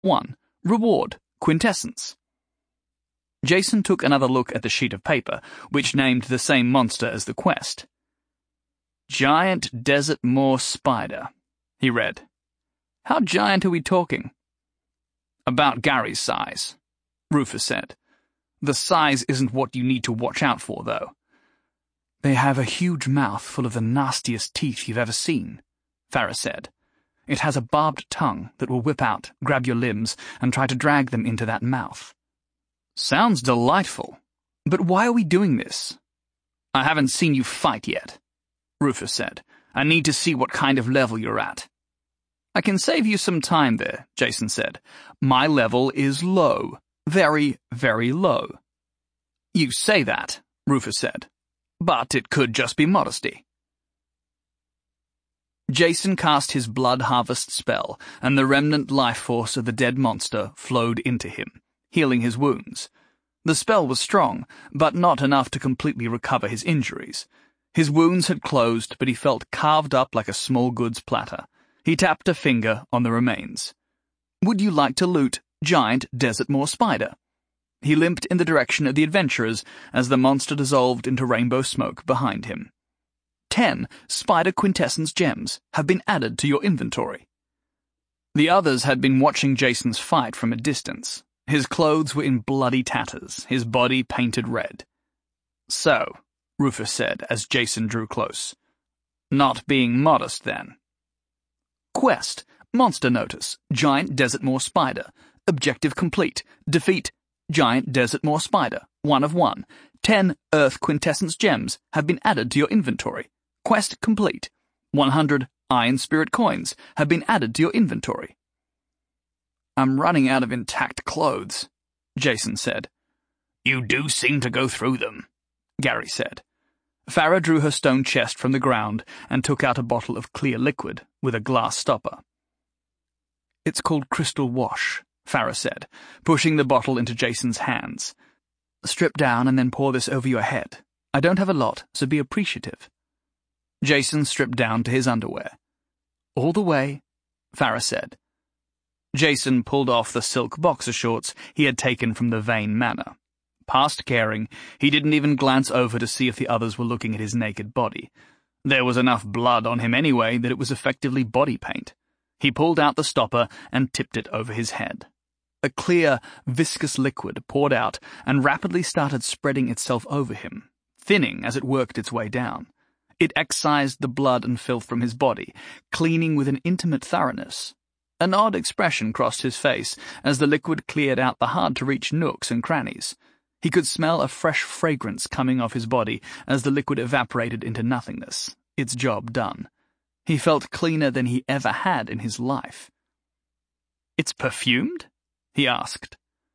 1. Reward, quintessence. Jason took another look at the sheet of paper, which named the same monster as the quest. Giant Desert Moor Spider, he read. How giant are we talking? About Gary's size, Rufus said. The size isn't what you need to watch out for, though. They have a huge mouth full of the nastiest teeth you've ever seen, Farah said. It has a barbed tongue that will whip out, grab your limbs, and try to drag them into that mouth. Sounds delightful. But why are we doing this? I haven't seen you fight yet, Rufus said. I need to see what kind of level you're at. I can save you some time there, Jason said. My level is low. Very, very low. You say that, Rufus said. But it could just be modesty. Jason cast his blood harvest spell, and the remnant life force of the dead monster flowed into him, healing his wounds. The spell was strong, but not enough to completely recover his injuries. His wounds had closed, but he felt carved up like a small goods platter. He tapped a finger on the remains. Would you like to loot Giant Desert Moor Spider? He limped in the direction of the adventurers as the monster dissolved into rainbow smoke behind him. 10 Spider Quintessence gems have been added to your inventory. The others had been watching Jason's fight from a distance. His clothes were in bloody tatters, his body painted red. So, Rufus said as Jason drew close. Not being modest, then. Quest, Monster Notice, Giant Desert Moor Spider. Objective complete. Defeat Giant Desert Moor Spider. 1 of 1. 10 Earth Quintessence gems have been added to your inventory. Quest complete. 100 Iron Spirit coins have been added to your inventory. I'm running out of intact clothes, Jason said. You do seem to go through them, Gary said. Farah drew her stone chest from the ground and took out a bottle of clear liquid with a glass stopper. It's called Crystal Wash, Farah said, pushing the bottle into Jason's hands. Strip down and then pour this over your head. I don't have a lot, so be appreciative. Jason stripped down to his underwear. All the way, Farah said. Jason pulled off the silk boxer shorts he had taken from the Vane Manor. Past caring, he didn't even glance over to see if the others were looking at his naked body. There was enough blood on him anyway that it was effectively body paint. He pulled out the stopper and tipped it over his head. A clear, viscous liquid poured out and rapidly started spreading itself over him, thinning as it worked its way down. It excised the blood and filth from his body, cleaning with an intimate thoroughness. An odd expression crossed his face as the liquid cleared out the hard-to-reach nooks and crannies. He could smell a fresh fragrance coming off his body as the liquid evaporated into nothingness, its job done. He felt cleaner than he ever had in his life. It's perfumed? He asked.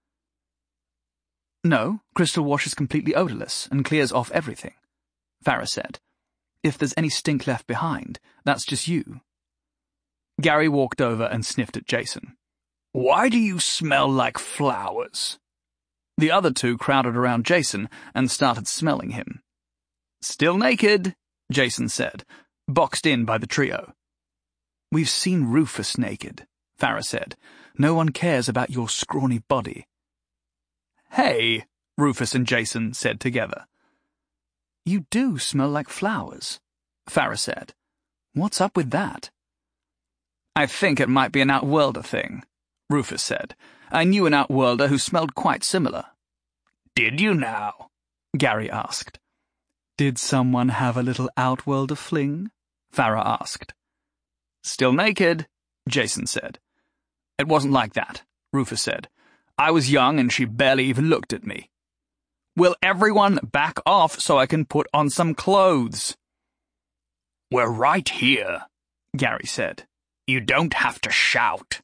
No, Crystal Wash is completely odorless and clears off everything, Farah said. If there's any stink left behind, that's just you. Gary walked over and sniffed at Jason. Why do you smell like flowers? The other two crowded around Jason and started smelling him. Still naked, Jason said, boxed in by the trio. We've seen Rufus naked, Farah said. No one cares about your scrawny body. Hey, Rufus and Jason said together. You do smell like flowers, Farah said. What's up with that? I think it might be an Outworlder thing, Rufus said. I knew an Outworlder who smelled quite similar. Did you now? Gary asked. Did someone have a little Outworlder fling? Farah asked. Still naked, Jason said. It wasn't like that, Rufus said. I was young and she barely even looked at me. Will everyone back off so I can put on some clothes? We're right here, Gary said. You don't have to shout.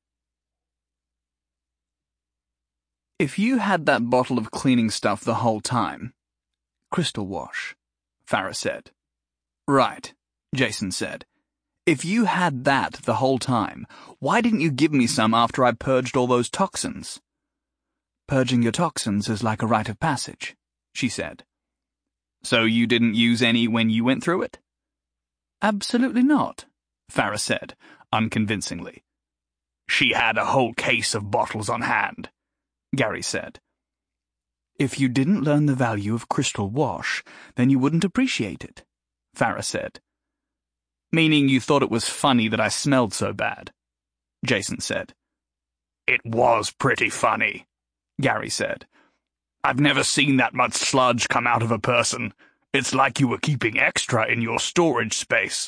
If you had that bottle of cleaning stuff the whole time... Crystal Wash, Farah said. Right, Jason said. If you had that the whole time, why didn't you give me some after I purged all those toxins? Purging your toxins is like a rite of passage, she said. So you didn't use any when you went through it? Absolutely not, Farah said, unconvincingly. She had a whole case of bottles on hand, Gary said. If you didn't learn the value of crystal wash, then you wouldn't appreciate it, Farah said. Meaning you thought it was funny that I smelled so bad, Jason said. It was pretty funny, Gary said. I've never seen that much sludge come out of a person. It's like you were keeping extra in your storage space.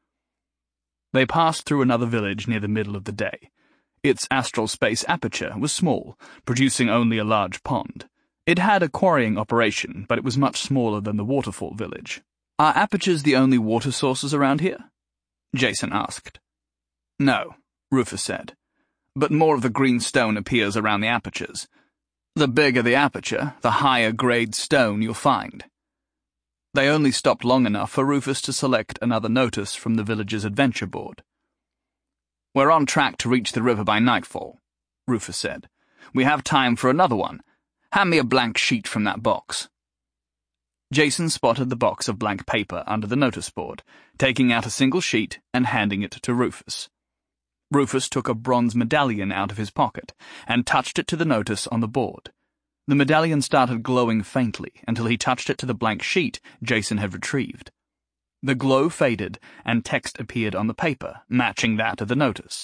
They passed through another village near the middle of the day. Its astral space aperture was small, producing only a large pond. It had a quarrying operation, but it was much smaller than the waterfall village. Are apertures the only water sources around here? Jason asked. No, Rufus said, but more of the green stone appears around the apertures. The bigger the aperture, the higher grade stone you'll find. They only stopped long enough for Rufus to select another notice from the village's adventure board. We're on track to reach the river by nightfall, Rufus said. We have time for another one. Hand me a blank sheet from that box. Jason spotted the box of blank paper under the notice board, taking out a single sheet and handing it to Rufus. Rufus took a bronze medallion out of his pocket and touched it to the notice on the board. The medallion started glowing faintly until he touched it to the blank sheet Jason had retrieved. The glow faded and text appeared on the paper, matching that of the notice.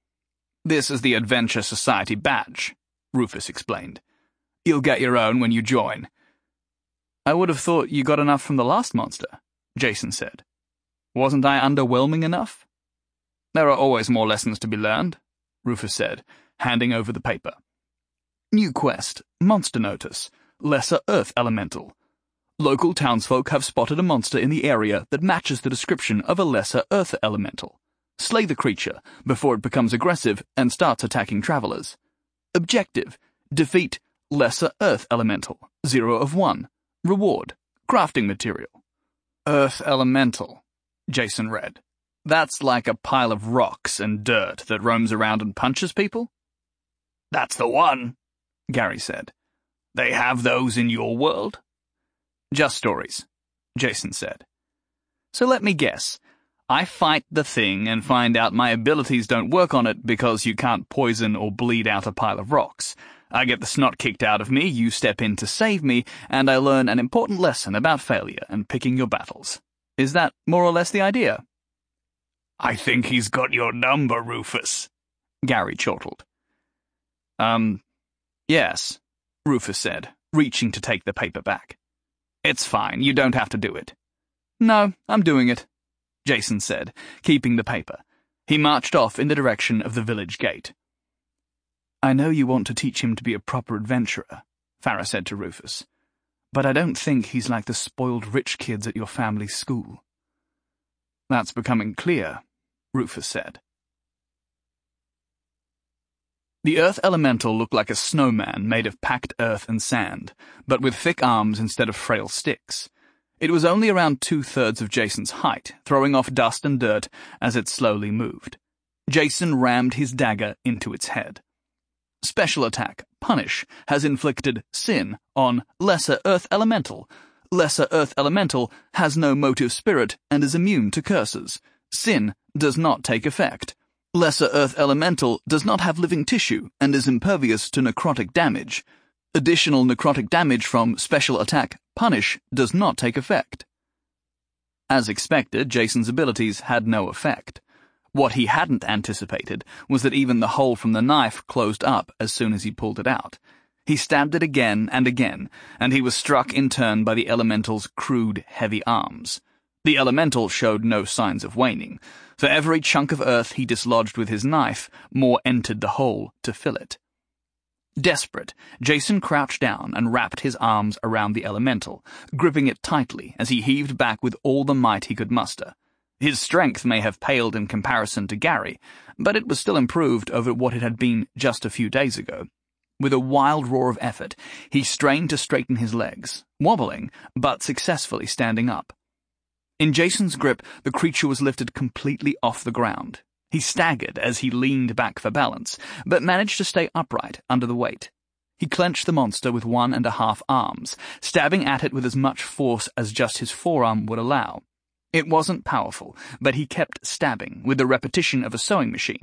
This is the Adventure Society badge, Rufus explained. You'll get your own when you join. I would have thought you got enough from the last monster, Jason said. Wasn't I underwhelming enough? There are always more lessons to be learned, Rufus said, handing over the paper. New quest, monster notice, lesser earth elemental. Local townsfolk have spotted a monster in the area that matches the description of a lesser earth elemental. Slay the creature before it becomes aggressive and starts attacking travelers. Objective, defeat lesser earth elemental, 0 of 1. Reward, crafting material. Earth elemental, Jason read. That's like a pile of rocks and dirt that roams around and punches people? That's the one, Gary said. They have those in your world? Just stories, Jason said. So let me guess. I fight the thing and find out my abilities don't work on it because you can't poison or bleed out a pile of rocks. I get the snot kicked out of me, you step in to save me, and I learn an important lesson about failure and picking your battles. Is that more or less the idea? I think he's got your number, Rufus, Gary chortled. Yes, Rufus said, reaching to take the paper back. It's fine, you don't have to do it. No, I'm doing it, Jason said, keeping the paper. He marched off in the direction of the village gate. I know you want to teach him to be a proper adventurer, Farah said to Rufus, but I don't think he's like the spoiled rich kids at your family's school. That's becoming clear, Rufus said. The earth elemental looked like a snowman made of packed earth and sand, but with thick arms instead of frail sticks. It was only around 2/3 of Jason's height, throwing off dust and dirt as it slowly moved. Jason rammed his dagger into its head. Special attack, Punish, has inflicted sin on Lesser Earth Elemental. Lesser Earth Elemental has no motive spirit and is immune to curses. Sin does not take effect. Lesser Earth Elemental does not have living tissue and is impervious to necrotic damage. Additional necrotic damage from Special Attack, Punish, does not take effect. As expected, Jason's abilities had no effect. What he hadn't anticipated was that even the hole from the knife closed up as soon as he pulled it out. He stabbed it again and again, and he was struck in turn by the elemental's crude, heavy arms. The elemental showed no signs of waning. For every chunk of earth he dislodged with his knife, more entered the hole to fill it. Desperate, Jason crouched down and wrapped his arms around the elemental, gripping it tightly as he heaved back with all the might he could muster. His strength may have paled in comparison to Gary, but it was still improved over what it had been just a few days ago. With a wild roar of effort, he strained to straighten his legs, wobbling, but successfully standing up. In Jason's grip, the creature was lifted completely off the ground. He staggered as he leaned back for balance, but managed to stay upright under the weight. He clenched the monster with 1.5 arms, stabbing at it with as much force as just his forearm would allow. It wasn't powerful, but he kept stabbing with the repetition of a sewing machine,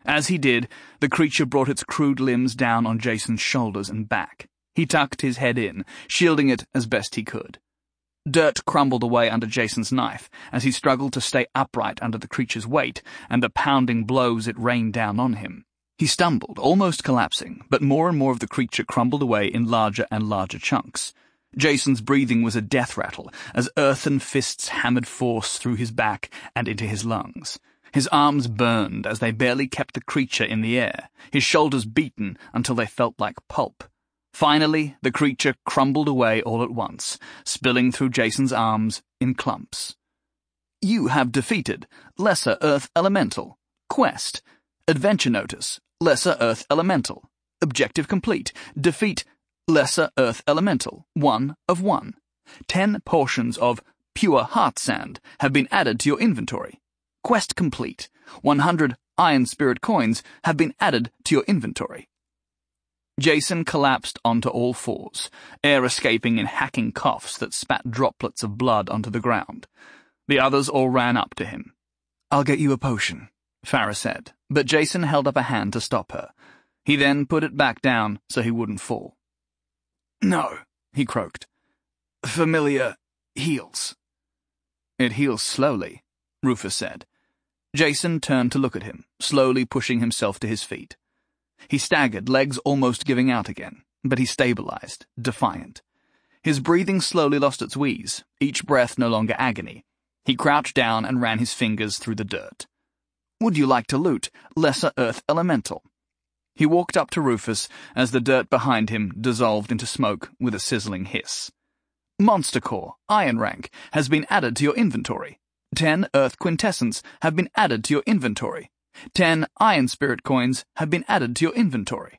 As he did, the creature brought its crude limbs down on Jason's shoulders and back. He tucked his head in, shielding it as best he could. Dirt crumbled away under Jason's knife as he struggled to stay upright under the creature's weight and the pounding blows it rained down on him. He stumbled, almost collapsing, but more and more of the creature crumbled away in larger and larger chunks. Jason's breathing was a death rattle as earthen fists hammered force through his back and into his lungs. His arms burned as they barely kept the creature in the air, his shoulders beaten until they felt like pulp. Finally, the creature crumbled away all at once, spilling through Jason's arms in clumps. You have defeated Lesser Earth Elemental. Quest. Adventure Notice. Lesser Earth Elemental. Objective complete. Defeat Lesser Earth Elemental. 1 of 1. 10 portions of pure heart sand have been added to your inventory. Quest complete. 100 Iron Spirit coins have been added to your inventory. Jason collapsed onto all fours, air escaping in hacking coughs that spat droplets of blood onto the ground. The others all ran up to him. "I'll get you a potion," Farah said, but Jason held up a hand to stop her. He then put it back down so he wouldn't fall. "No," he croaked. "Familiar heals." "It heals slowly," Rufus said. Jason turned to look at him, slowly pushing himself to his feet. He staggered, legs almost giving out again, but he stabilized, defiant. His breathing slowly lost its wheeze, each breath no longer agony. He crouched down and ran his fingers through the dirt. "Would you like to loot Lesser Earth Elemental?" He walked up to Rufus as the dirt behind him dissolved into smoke with a sizzling hiss. "Monster Core, Iron Rank, has been added to your inventory. 10 Earth Quintessence have been added to your inventory. 10 Iron Spirit coins have been added to your inventory."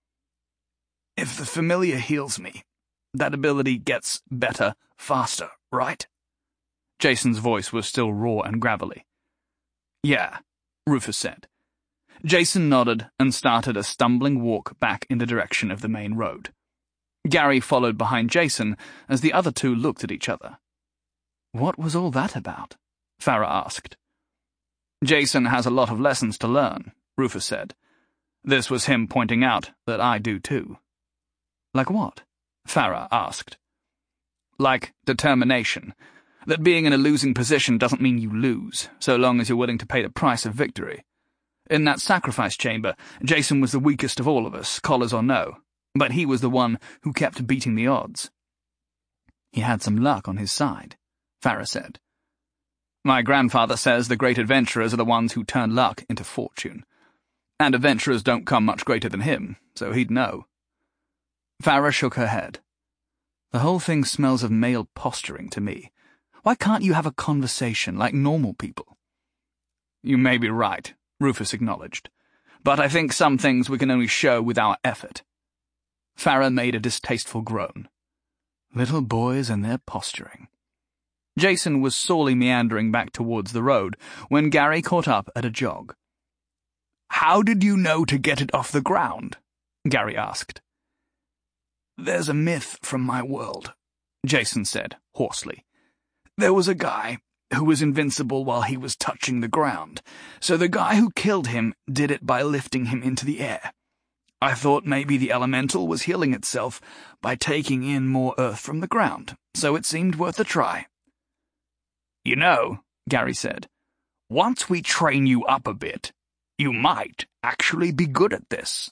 "If the familiar heals me, that ability gets better faster, right?" Jason's voice was still raw and gravelly. "Yeah," Rufus said. Jason nodded and started a stumbling walk back in the direction of the main road. Gary followed behind Jason as the other two looked at each other. "What was all that about?" Farah asked. "Jason has a lot of lessons to learn," Rufus said. This was him pointing out that I do too. "Like what?" Farah asked. "Like determination. That being in a losing position doesn't mean you lose, so long as you're willing to pay the price of victory. In that sacrifice chamber, Jason was the weakest of all of us, collars or no, but he was the one who kept beating the odds." "He had some luck on his side," Farah said. "My grandfather says the great adventurers are the ones who turn luck into fortune. And adventurers don't come much greater than him, so he'd know." Farah shook her head. "The whole thing smells of male posturing to me. Why can't you have a conversation like normal people?" "You may be right," Rufus acknowledged. "But I think some things we can only show with our effort." Farah made a distasteful groan. Little boys and their posturing. Jason was sorely meandering back towards the road when Gary caught up at a jog. "How did you know to get it off the ground?" Gary asked. "There's a myth from my world," Jason said, hoarsely. "There was a guy who was invincible while he was touching the ground, so the guy who killed him did it by lifting him into the air. I thought maybe the elemental was healing itself by taking in more earth from the ground, so it seemed worth a try." "You know," Gary said, "once we train you up a bit, you might actually be good at this."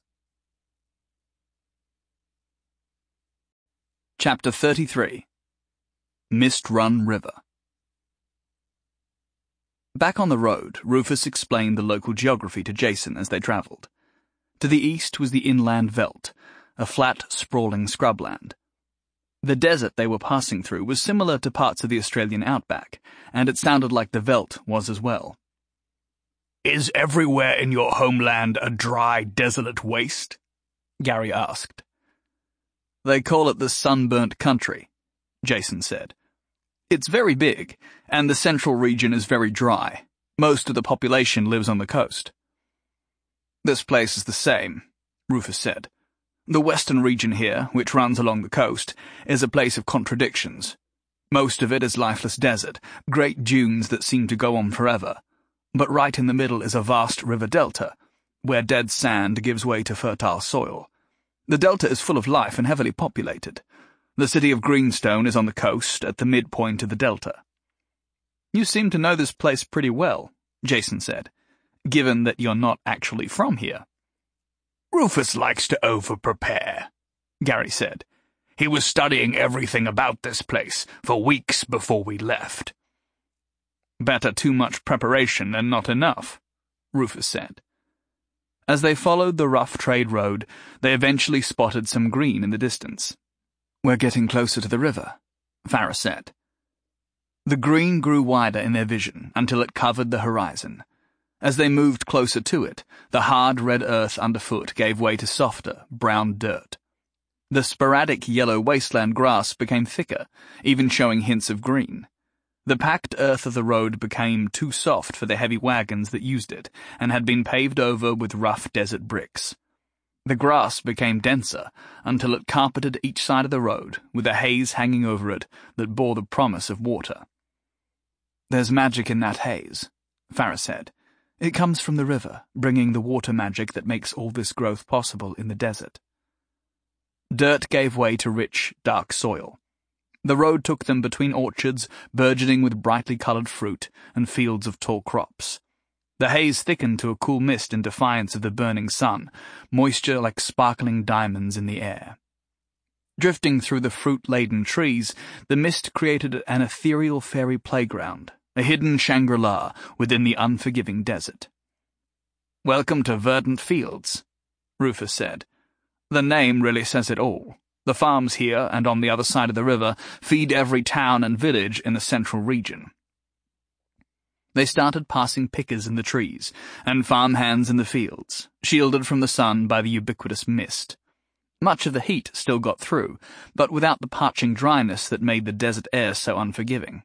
Chapter 33. Mist Run River. Back on the road, Rufus explained the local geography to Jason as they travelled. To the east was the inland veldt, a flat, sprawling scrubland. The desert they were passing through was similar to parts of the Australian outback, and it sounded like the veldt was as well. "Is everywhere in your homeland a dry, desolate waste?" Gary asked. "They call it the sunburnt country," Jason said. "It's very big, and the central region is very dry. Most of the population lives on the coast." "This place is the same," Rufus said. "The western region here, which runs along the coast, is a place of contradictions. Most of it is lifeless desert, great dunes that seem to go on forever. But right in the middle is a vast river delta, where dead sand gives way to fertile soil. The delta is full of life and heavily populated. The city of Greenstone is on the coast, at the midpoint of the delta. You seem to know this place pretty well, Jason said, given that you're not actually from here. Rufus likes to over-prepare, Gary said. He was studying everything about this place for weeks before we left. Better too much preparation than not enough, Rufus said. As they followed the rough trade road, they eventually spotted some green in the distance. We're getting closer to the river, Farah said. The green grew wider in their vision until it covered the horizon. As they moved closer to it, the hard red earth underfoot gave way to softer, brown dirt. The sporadic yellow wasteland grass became thicker, even showing hints of green. The packed earth of the road became too soft for the heavy wagons that used it, and had been paved over with rough desert bricks. The grass became denser until it carpeted each side of the road, with a haze hanging over it that bore the promise of water. There's magic in that haze, Farah said. It comes from the river, bringing the water magic that makes all this growth possible in the desert. Dirt gave way to rich, dark soil. The road took them between orchards burgeoning with brightly coloured fruit and fields of tall crops. The haze thickened to a cool mist in defiance of the burning sun, moisture like sparkling diamonds in the air. Drifting through the fruit-laden trees, the mist created an ethereal fairy playground, a hidden Shangri-La within the unforgiving desert. "Welcome to Verdant Fields," Rufus said. "The name really says it all. The farms here and on the other side of the river feed every town and village in the central region." They started passing pickers in the trees and farmhands in the fields, shielded from the sun by the ubiquitous mist. Much of the heat still got through, but without the parching dryness that made the desert air so unforgiving.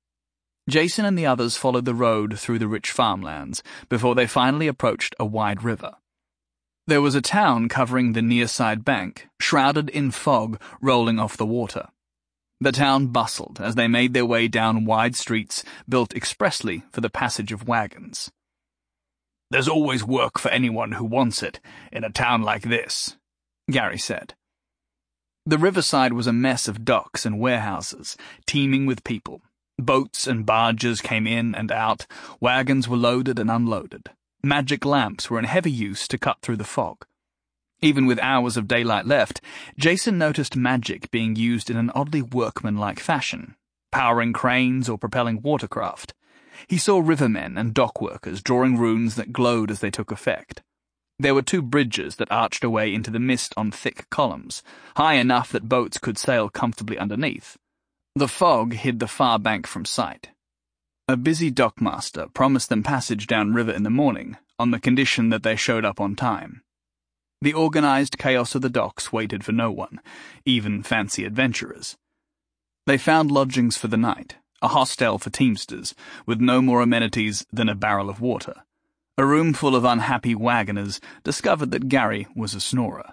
Jason and the others followed the road through the rich farmlands before they finally approached a wide river. There was a town covering the near-side bank, shrouded in fog rolling off the water. The town bustled as they made their way down wide streets built expressly for the passage of wagons. "There's always work for anyone who wants it in a town like this," Gary said. The riverside was a mess of docks and warehouses, teeming with people. Boats and barges came in and out, wagons were loaded and unloaded. Magic lamps were in heavy use to cut through the fog. Even with hours of daylight left, Jason noticed magic being used in an oddly workmanlike fashion, powering cranes or propelling watercraft. He saw rivermen and dock workers drawing runes that glowed as they took effect. There were 2 bridges that arched away into the mist on thick columns, high enough that boats could sail comfortably underneath. The fog hid the far bank from sight. A busy dockmaster promised them passage downriver in the morning, on the condition that they showed up on time. The organized chaos of the docks waited for no one, even fancy adventurers. They found lodgings for the night, a hostel for teamsters, with no more amenities than a barrel of water. A room full of unhappy wagoners discovered that Gary was a snorer.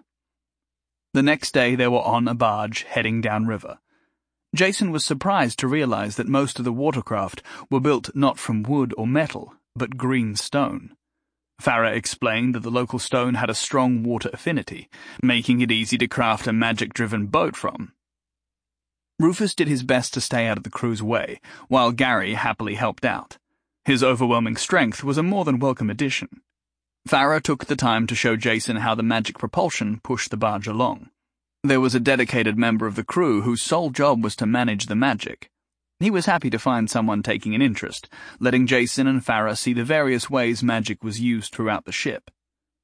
The next day they were on a barge heading downriver. Jason was surprised to realize that most of the watercraft were built not from wood or metal, but green stone. Farah explained that the local stone had a strong water affinity, making it easy to craft a magic-driven boat from. Rufus did his best to stay out of the crew's way, while Gary happily helped out. His overwhelming strength was a more than welcome addition. Farah took the time to show Jason how the magic propulsion pushed the barge along. There was a dedicated member of the crew whose sole job was to manage the magic. He was happy to find someone taking an interest, letting Jason and Farah see the various ways magic was used throughout the ship.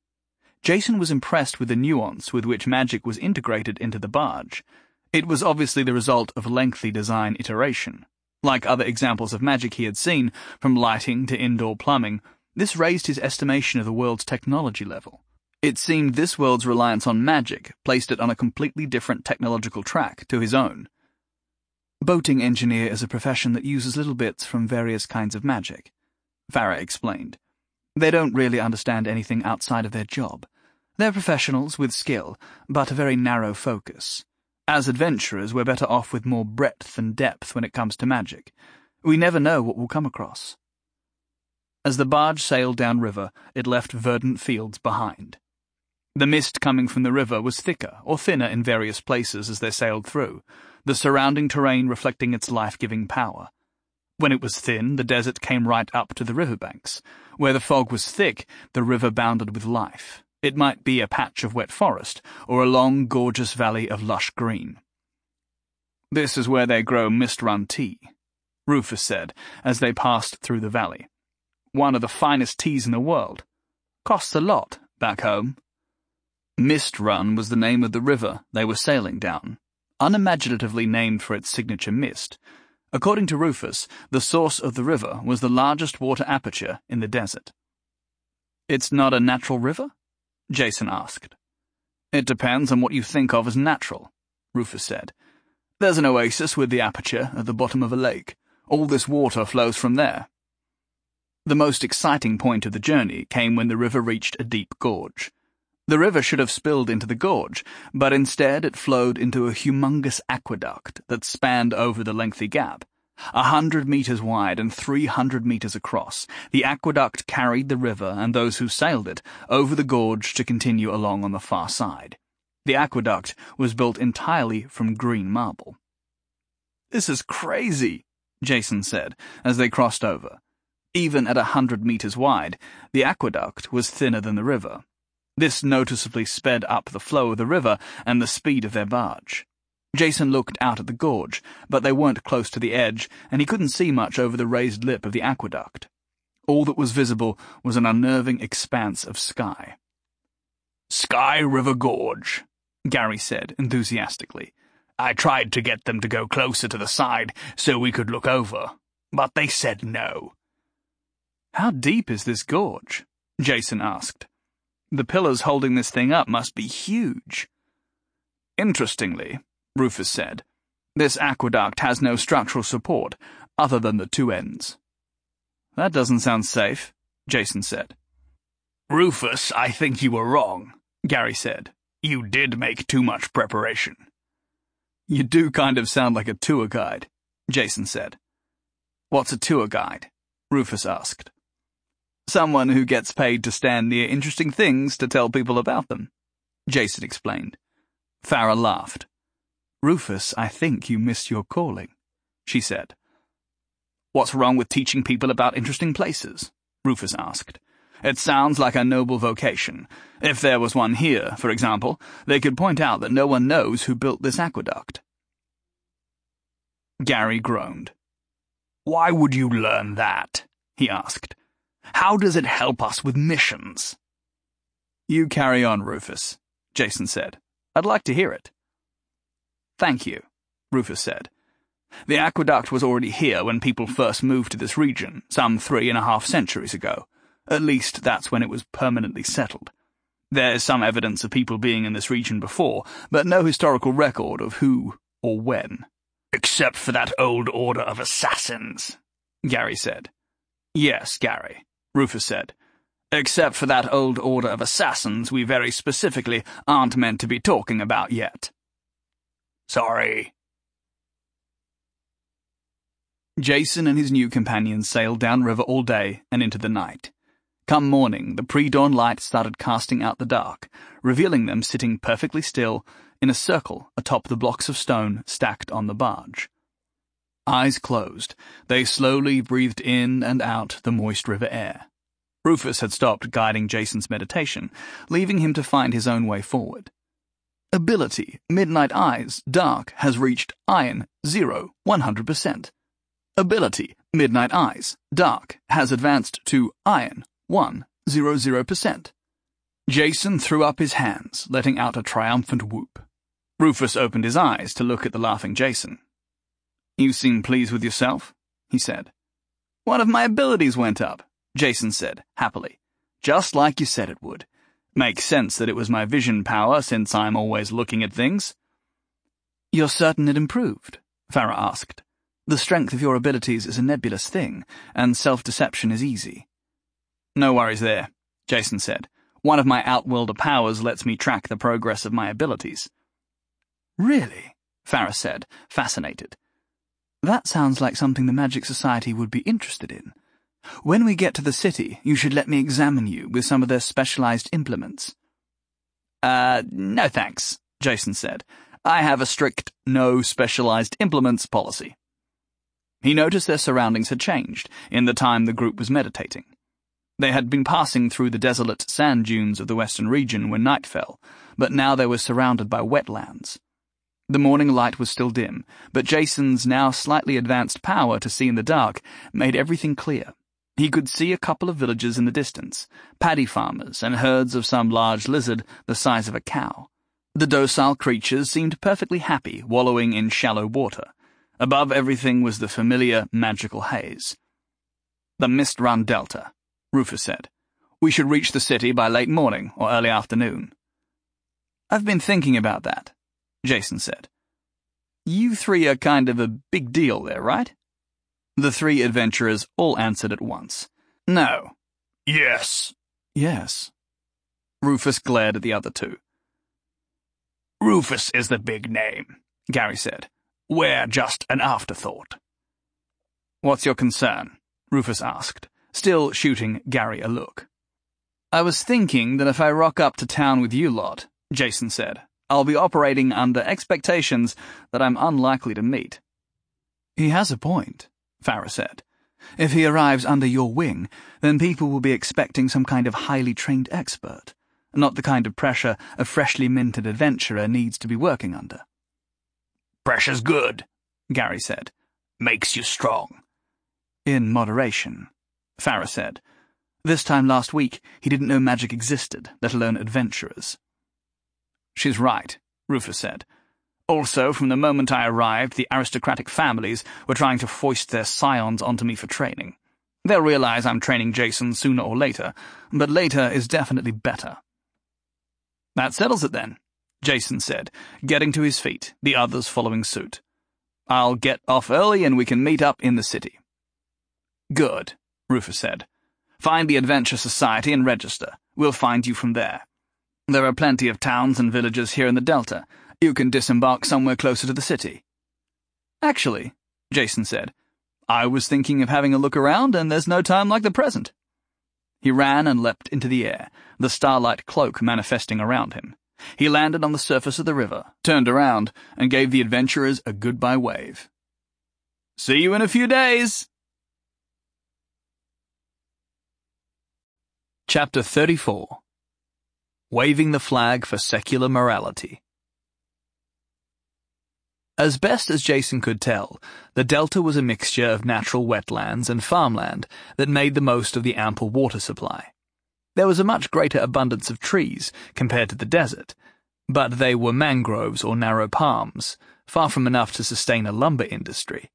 Jason was impressed with the nuance with which magic was integrated into the barge. It was obviously the result of lengthy design iteration. Like other examples of magic he had seen, from lighting to indoor plumbing, this raised his estimation of the world's technology level. It seemed this world's reliance on magic placed it on a completely different technological track to his own. "Boating engineer is a profession that uses little bits from various kinds of magic," Farah explained. "They don't really understand anything outside of their job. They're professionals with skill, but a very narrow focus. As adventurers, we're better off with more breadth and depth when it comes to magic. We never know what we'll come across." As the barge sailed downriver, it left verdant fields behind. The mist coming from the river was thicker or thinner in various places as they sailed through, the surrounding terrain reflecting its life-giving power. When it was thin, the desert came right up to the riverbanks. Where the fog was thick, the river bounded with life. It might be a patch of wet forest, or a long, gorgeous valley of lush green. "This is where they grow mist-run tea," Rufus said, as they passed through the valley. "One of the finest teas in the world. Costs a lot, back home." Mist Run was the name of the river they were sailing down, unimaginatively named for its signature mist. According to Rufus, the source of the river was the largest water aperture in the desert. "It's not a natural river?" Jason asked. "It depends on what you think of as natural," Rufus said. "There's an oasis with the aperture at the bottom of a lake. All this water flows from there." The most exciting point of the journey came when the river reached a deep gorge. The river should have spilled into the gorge, but instead it flowed into a humongous aqueduct that spanned over the lengthy gap. 100 meters wide and 300 meters across, the aqueduct carried the river and those who sailed it over the gorge to continue along on the far side. The aqueduct was built entirely from green marble. "This is crazy," Jason said, as they crossed over. Even at 100 meters wide, the aqueduct was thinner than the river. This noticeably sped up the flow of the river and the speed of their barge. Jason looked out at the gorge, but they weren't close to the edge, and he couldn't see much over the raised lip of the aqueduct. All that was visible was an unnerving expanse of sky. "Sky River Gorge," Gary said enthusiastically. "I tried to get them to go closer to the side so we could look over, but they said no." "How deep is this gorge?" Jason asked. "The pillars holding this thing up must be huge." "Interestingly," Rufus said, "this aqueduct has no structural support other than the two ends." "That doesn't sound safe," Jason said. "Rufus, I think you were wrong," Gary said. "You did make too much preparation." "You do kind of sound like a tour guide," Jason said. "What's a tour guide?" Rufus asked. "Someone who gets paid to stand near interesting things to tell people about them," Jason explained. Farah laughed. "Rufus, I think you missed your calling," she said. "What's wrong with teaching people about interesting places?" Rufus asked. "It sounds like a noble vocation. If there was one here, for example, they could point out that no one knows who built this aqueduct." Gary groaned. "Why would you learn that?" he asked. "How does it help us with missions?" "You carry on, Rufus," Jason said. "I'd like to hear it." "Thank you," Rufus said. "The aqueduct was already here when people first moved to this region, some 3.5 centuries ago. At least that's when it was permanently settled. There is some evidence of people being in this region before, but no historical record of who or when." "Except for that old order of assassins," Gary said. "Yes, Gary," Rufus said. "Except for that old order of assassins we very specifically aren't meant to be talking about yet." "Sorry." Jason and his new companions sailed downriver all day and into the night. Come morning, the pre-dawn light started casting out the dark, revealing them sitting perfectly still in a circle atop the blocks of stone stacked on the barge. Eyes closed, they slowly breathed in and out the moist river air. Rufus had stopped guiding Jason's meditation, leaving him to find his own way forward. Ability, Midnight Eyes, Dark, has reached Iron 0, 100%. Ability, Midnight Eyes, Dark, has advanced to Iron 100%. Jason threw up his hands, letting out a triumphant whoop. Rufus opened his eyes to look at the laughing Jason. "You seem pleased with yourself," he said. "One of my abilities went up," Jason said, happily. "Just like you said it would. Makes sense that it was my vision power, since I'm always looking at things." "You're certain it improved?" Farah asked. "The strength of your abilities is a nebulous thing, and self-deception is easy." "No worries there," Jason said. "One of my Outworlder powers lets me track the progress of my abilities." "Really?" Farah said, fascinated. "That sounds like something the Magic Society would be interested in. When we get to the city, you should let me examine you with some of their specialized implements. No thanks, Jason said. I have a strict no specialized implements policy. He noticed their surroundings had changed in the time the group was meditating. They had been passing through the desolate sand dunes of the western region when night fell, but now they were surrounded by wetlands. The morning light was still dim, but Jason's now slightly advanced power to see in the dark made everything clear. He could see a couple of villages in the distance, paddy farmers and herds of some large lizard the size of a cow. The docile creatures seemed perfectly happy wallowing in shallow water. Above everything was the familiar magical haze. "The Mist-Run Delta," Rufus said. "We should reach the city by late morning or early afternoon." "I've been thinking about that," Jason said. "You three are kind of a big deal there, right?" The three adventurers all answered at once. "No." "Yes." "Yes." Rufus glared at the other two. "Rufus is the big name," Gary said. "We're just an afterthought." "What's your concern?" Rufus asked, still shooting Gary a look. "I was thinking that if I rock up to town with you lot," Jason said, "I'll be operating under expectations that I'm unlikely to meet." "He has a point," Farah said. "If he arrives under your wing, then people will be expecting some kind of highly trained expert, not the kind of pressure a freshly minted adventurer needs to be working under." "Pressure's good," Gary said. "Makes you strong." "In moderation," Farah said. "This time last week, he didn't know magic existed, let alone adventurers." "She's right," Rufus said. "Also, from the moment I arrived, the aristocratic families were trying to foist their scions onto me for training. They'll realize I'm training Jason sooner or later, but later is definitely better." "That settles it then," Jason said, getting to his feet, the others following suit. "I'll get off early and we can meet up in the city." "Good," Rufus said. "Find the Adventure Society and register. We'll find you from there. There are plenty of towns and villages here in the Delta. You can disembark somewhere closer to the city." "Actually," Jason said, "I was thinking of having a look around, and there's no time like the present." He ran and leapt into the air, the starlight cloak manifesting around him. He landed on the surface of the river, turned around, and gave the adventurers a goodbye wave. "See you in a few days!" Chapter 34. Waving the Flag for Secular Morality. As best as Jason could tell, the Delta was a mixture of natural wetlands and farmland that made the most of the ample water supply. There was a much greater abundance of trees compared to the desert, but they were mangroves or narrow palms, far from enough to sustain a lumber industry.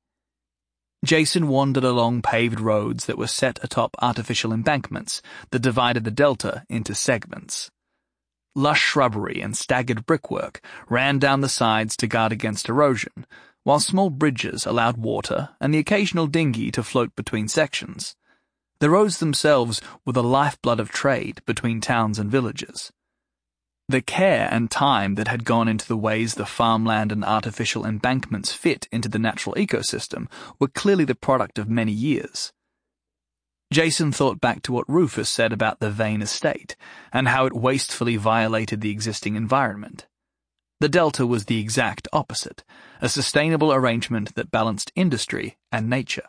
Jason wandered along paved roads that were set atop artificial embankments that divided the Delta into segments. Lush shrubbery and staggered brickwork ran down the sides to guard against erosion, while small bridges allowed water and the occasional dinghy to float between sections. The roads themselves were the lifeblood of trade between towns and villages. The care and time that had gone into the ways the farmland and artificial embankments fit into the natural ecosystem were clearly the product of many years. Jason thought back to what Rufus said about the Vane estate, and how it wastefully violated the existing environment. The Delta was the exact opposite, a sustainable arrangement that balanced industry and nature.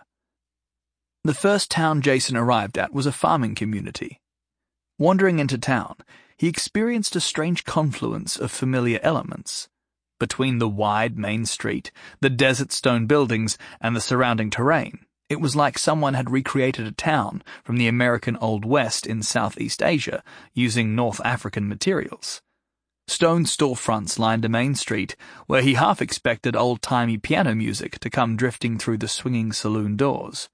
The first town Jason arrived at was a farming community. Wandering into town, he experienced a strange confluence of familiar elements. Between the wide main street, the desert stone buildings, and the surrounding terrain, it was like someone had recreated a town from the American Old West in Southeast Asia using North African materials. Stone storefronts lined a main street where he half expected old-timey piano music to come drifting through the swinging saloon doors.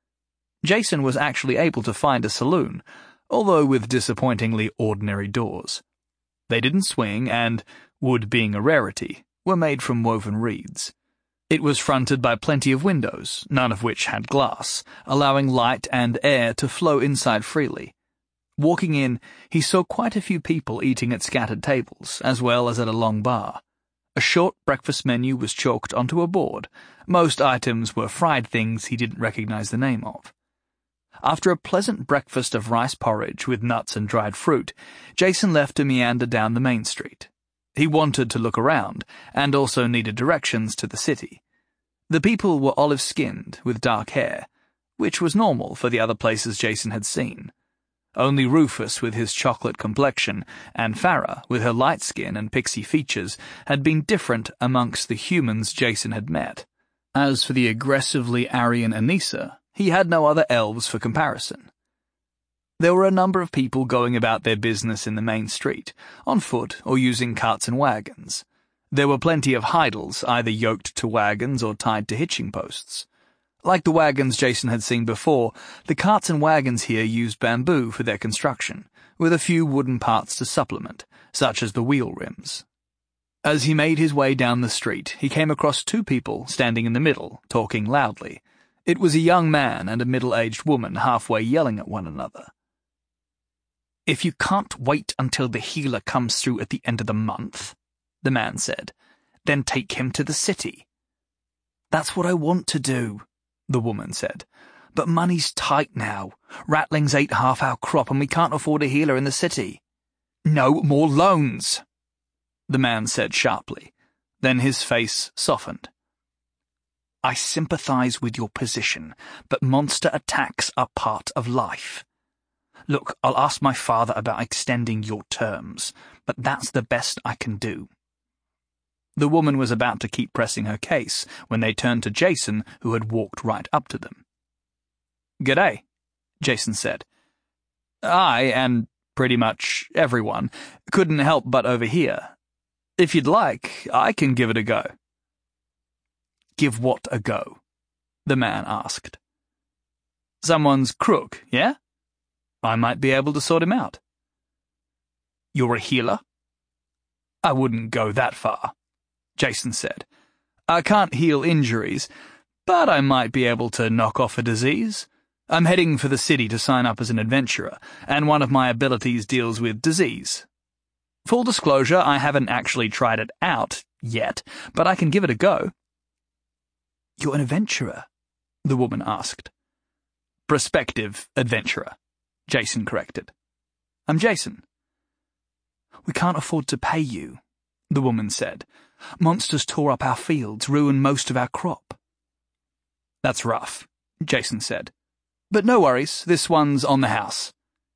Jason was actually able to find a saloon, although with disappointingly ordinary doors. They didn't swing and, wood being a rarity, were made from woven reeds. It was fronted by plenty of windows, none of which had glass, allowing light and air to flow inside freely. Walking in, he saw quite a few people eating at scattered tables, as well as at a long bar. A short breakfast menu was chalked onto a board. Most items were fried things he didn't recognize the name of. After a pleasant breakfast of rice porridge with nuts and dried fruit, Jason left to meander down the main street. He wanted to look around, and also needed directions to the city. The people were olive-skinned, with dark hair, which was normal for the other places Jason had seen. Only Rufus, with his chocolate complexion, and Farah, with her light skin and pixie features, had been different amongst the humans Jason had met. As for the aggressively Aryan Anissa, he had no other elves for comparison. There were a number of people going about their business in the main street, on foot or using carts and wagons. There were plenty of heidels, either yoked to wagons or tied to hitching posts. Like the wagons Jason had seen before, the carts and wagons here used bamboo for their construction, with a few wooden parts to supplement, such as the wheel rims. As he made his way down the street, he came across two people standing in the middle, talking loudly. It was a young man and a middle-aged woman halfway yelling at one another. "If you can't wait until the healer comes through at the end of the month," the man said, "then take him to the city." "That's what I want to do," the woman said. "But money's tight now. Rattlings ate half our crop and we can't afford a healer in the city." "No more loans," the man said sharply. Then his face softened. "I sympathize with your position, but monster attacks are part of life. Look, I'll ask my father about extending your terms, but that's the best I can do." The woman was about to keep pressing her case when they turned to Jason, who had walked right up to them. "G'day," Jason said. "I, and pretty much everyone, couldn't help but overhear. If you'd like, I can give it a go." "Give what a go?" the man asked. "Someone's crook, yeah? I might be able to sort him out." "You're a healer?" "I wouldn't go that far," Jason said. "I can't heal injuries, but I might be able to knock off a disease. I'm heading for the city to sign up as an adventurer, and one of my abilities deals with disease. Full disclosure, I haven't actually tried it out yet, but I can give it a go." "You're an adventurer?" the woman asked. "Prospective adventurer," Jason corrected. "I'm Jason." "We can't afford to pay you," the woman said. "Monsters tore up our fields, ruined most of our crop." "That's rough," Jason said. "But no worries, this one's on the house."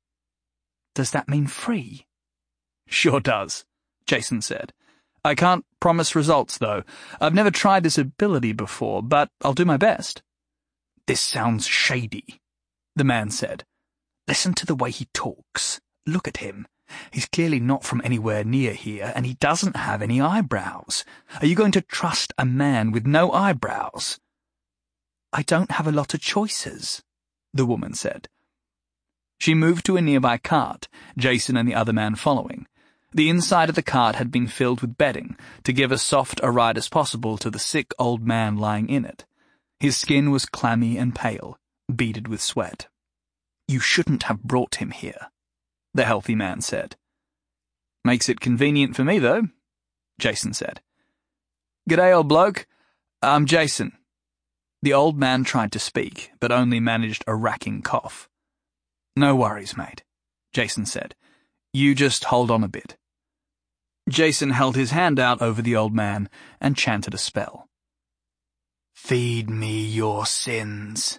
"Does that mean free?" "Sure does," Jason said. "I can't promise results, though. I've never tried this ability before, but I'll do my best." "This sounds shady," the man said. "Listen to the way he talks. Look at him. He's clearly not from anywhere near here, and he doesn't have any eyebrows. Are you going to trust a man with no eyebrows?" "I don't have a lot of choices," the woman said. She moved to a nearby cart, Jason and the other man following. The inside of the cart had been filled with bedding to give as soft a ride as possible to the sick old man lying in it. His skin was clammy and pale, beaded with sweat. "You shouldn't have brought him here," the healthy man said. "Makes it convenient for me, though," Jason said. "G'day, old bloke. I'm Jason." The old man tried to speak, but only managed a racking cough. "No worries, mate," Jason said. "You just hold on a bit." Jason held his hand out over the old man and chanted a spell. "Feed me your sins."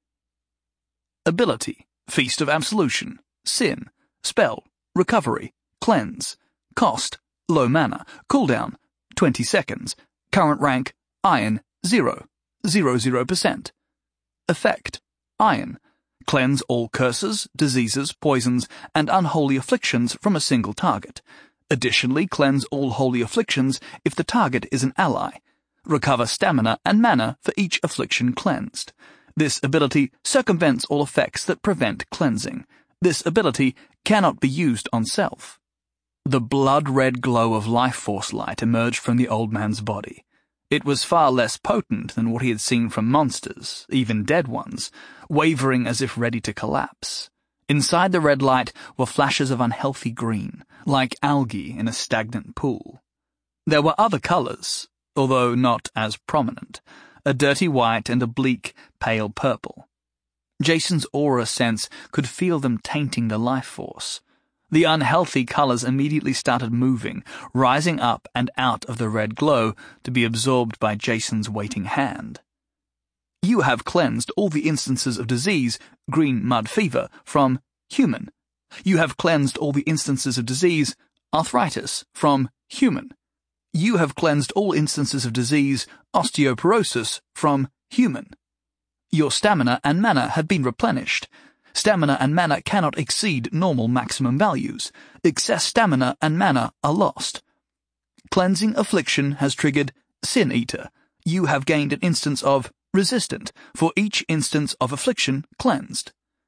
Ability: Feast of Absolution. Sin. Spell: Recovery. Cleanse. Cost: Low mana. Cooldown: 20 seconds. Current rank: Iron 0. 0%. Effect: Iron. Cleanse all curses, diseases, poisons, and unholy afflictions from a single target. Additionally, cleanse all holy afflictions if the target is an ally. Recover stamina and mana for each affliction cleansed. This ability circumvents all effects that prevent cleansing. This ability cannot be used on self. The blood-red glow of life force light emerged from the old man's body. It was far less potent than what he had seen from monsters, even dead ones, wavering as if ready to collapse. Inside the red light were flashes of unhealthy green, like algae in a stagnant pool. There were other colours, although not as prominent, a dirty white and a bleak, pale purple. Jason's aura sense could feel them tainting the life force. The unhealthy colors immediately started moving, rising up and out of the red glow to be absorbed by Jason's waiting hand. You have cleansed all the instances of disease, green mud fever, from human. You have cleansed all the instances of disease, arthritis, from human. You have cleansed all instances of disease, osteoporosis, from human. Your stamina and mana have been replenished. Stamina and mana cannot exceed normal maximum values. Excess stamina and mana are lost. Cleansing affliction has triggered Sin Eater. You have gained an instance of resistant for each instance of affliction cleansed.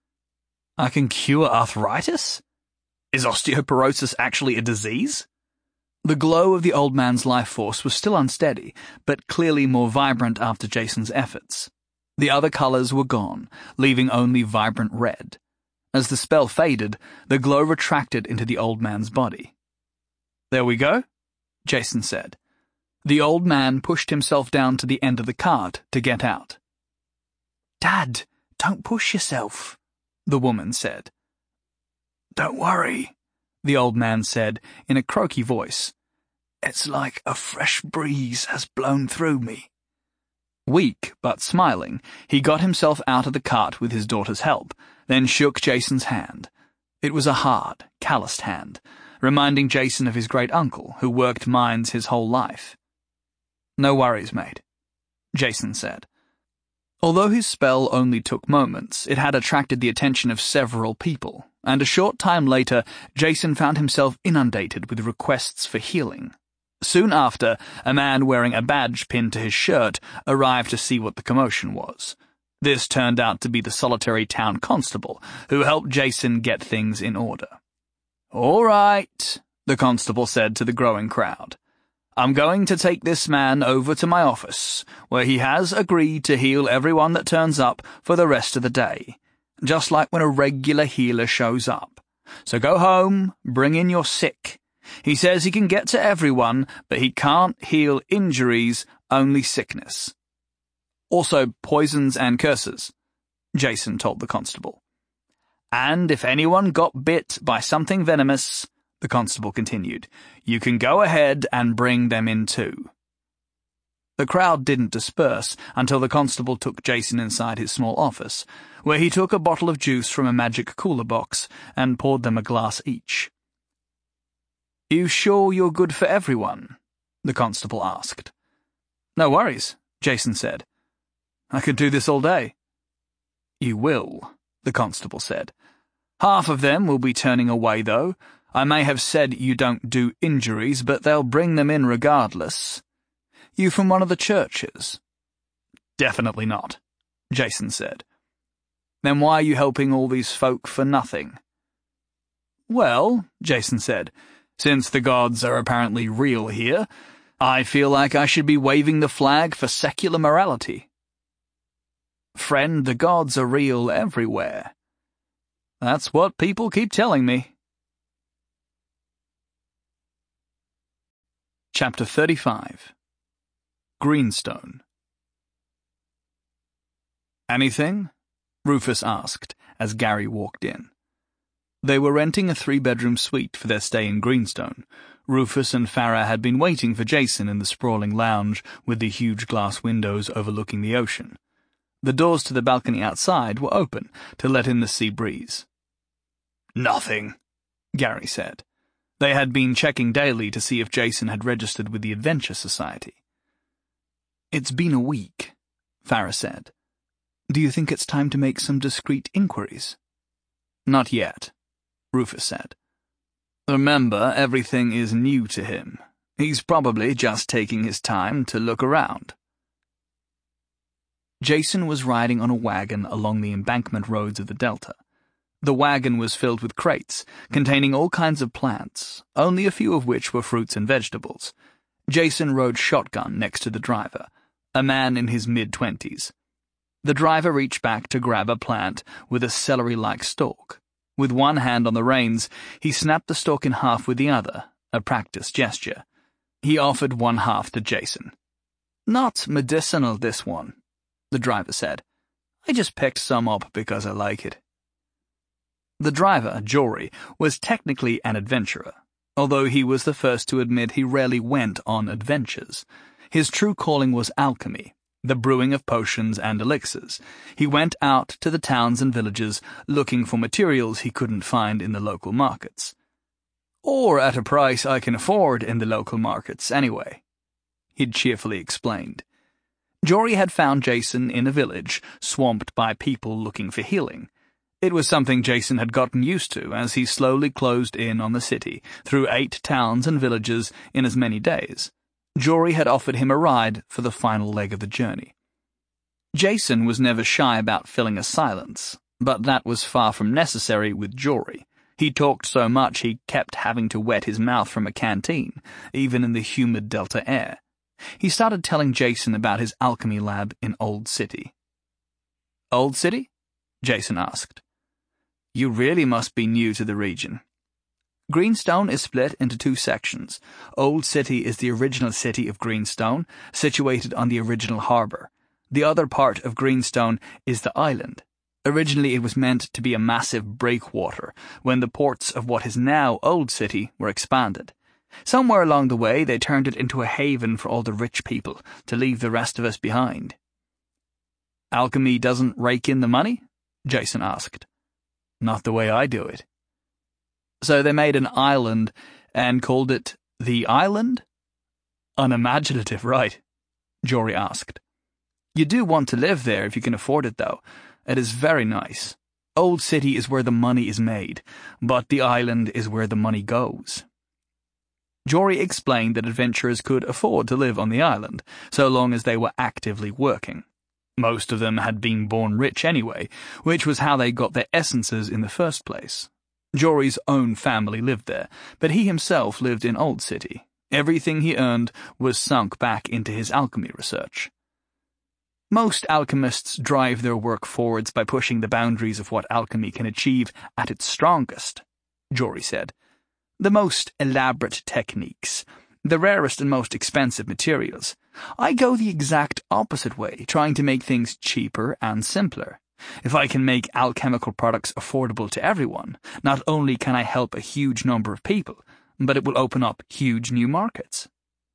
I can cure arthritis? Is osteoporosis actually a disease? The glow of the old man's life force was still unsteady, but clearly more vibrant after Jason's efforts. The other colors were gone, leaving only vibrant red. As the spell faded, the glow retracted into the old man's body. There we go, Jason said. The old man pushed himself down to the end of the cart to get out. Dad, don't push yourself, the woman said. Don't worry, the old man said in a croaky voice. It's like a fresh breeze has blown through me. Weak but smiling, he got himself out of the cart with his daughter's help, then shook Jason's hand. It was a hard, calloused hand, reminding Jason of his great-uncle, who worked mines his whole life. No worries, mate, Jason said. Although his spell only took moments, it had attracted the attention of several people, and a short time later, Jason found himself inundated with requests for healing. Soon after, a man wearing a badge pinned to his shirt arrived to see what the commotion was. This turned out to be the solitary town constable, who helped Jason get things in order. All right, the constable said to the growing crowd. I'm going to take this man over to my office, where he has agreed to heal everyone that turns up for the rest of the day, just like when a regular healer shows up. So go home, bring in your sick. He says he can get to everyone, but he can't heal injuries, only sickness. Also poisons and curses, Jason told the constable. And if anyone got bit by something venomous, the constable continued, you can go ahead and bring them in too. The crowd didn't disperse until the constable took Jason inside his small office, where he took a bottle of juice from a magic cooler box and poured them a glass each. You sure you're good for everyone? The constable asked. No worries, Jason said. I could do this all day. You will, the constable said. Half of them will be turning away, though. I may have said you don't do injuries, but they'll bring them in regardless. You from one of the churches? Definitely not, Jason said. Then why are you helping all these folk for nothing? Well, Jason said, since the gods are apparently real here, I feel like I should be waving the flag for secular morality. Friend, the gods are real everywhere. That's what people keep telling me. Chapter 35. Greenstone. Anything? Rufus asked as Gary walked in. They were renting a 3-bedroom suite for their stay in Greenstone. Rufus and Farah had been waiting for Jason in the sprawling lounge with the huge glass windows overlooking the ocean. The doors to the balcony outside were open to let in the sea breeze. Nothing, Gary said. They had been checking daily to see if Jason had registered with the Adventure Society. It's been a week, Farah said. Do you think it's time to make some discreet inquiries? Not yet, Rufus said. Remember, everything is new to him. He's probably just taking his time to look around. Jason was riding on a wagon along the embankment roads of the Delta. The wagon was filled with crates, containing all kinds of plants, only a few of which were fruits and vegetables. Jason rode shotgun next to the driver, a man in his mid-20s. The driver reached back to grab a plant with a celery-like stalk. With one hand on the reins, he snapped the stalk in half with the other, a practiced gesture. He offered one half to Jason. Not medicinal, this one, the driver said. I just picked some up because I like it. The driver, Jory, was technically an adventurer, although he was the first to admit he rarely went on adventures. His true calling was alchemy, the brewing of potions and elixirs. He went out to the towns and villages looking for materials he couldn't find in the local markets. Or at a price I can afford in the local markets, anyway, he'd cheerfully explained. Jory had found Jason in a village, swamped by people looking for healing. It was something Jason had gotten used to as he slowly closed in on the city, through 8 towns and villages in as many days. Jory had offered him a ride for the final leg of the journey. Jason was never shy about filling a silence, but that was far from necessary with Jory. He talked so much he kept having to wet his mouth from a canteen, even in the humid Delta air. He started telling Jason about his alchemy lab in Old City. Old City? Jason asked. You really must be new to the region. Greenstone is split into 2 sections. Old City is the original city of Greenstone, situated on the original harbour. The other part of Greenstone is the island. Originally it was meant to be a massive breakwater when the ports of what is now Old City were expanded. Somewhere along the way they turned it into a haven for all the rich people to leave the rest of us behind. Alchemy doesn't rake in the money? Jason asked. Not the way I do it. So they made an island and called it the island? Unimaginative, right? Jory asked. You do want to live there if you can afford it, though. It is very nice. Old City is where the money is made, but the island is where the money goes. Jory explained that adventurers could afford to live on the island, so long as they were actively working. Most of them had been born rich anyway, which was how they got their essences in the first place. Jory's own family lived there, but he himself lived in Old City. Everything he earned was sunk back into his alchemy research. Most alchemists drive their work forwards by pushing the boundaries of what alchemy can achieve at its strongest, Jory said. The most elaborate techniques, the rarest and most expensive materials. I go the exact opposite way, trying to make things cheaper and simpler. If I can make alchemical products affordable to everyone, not only can I help a huge number of people, but it will open up huge new markets.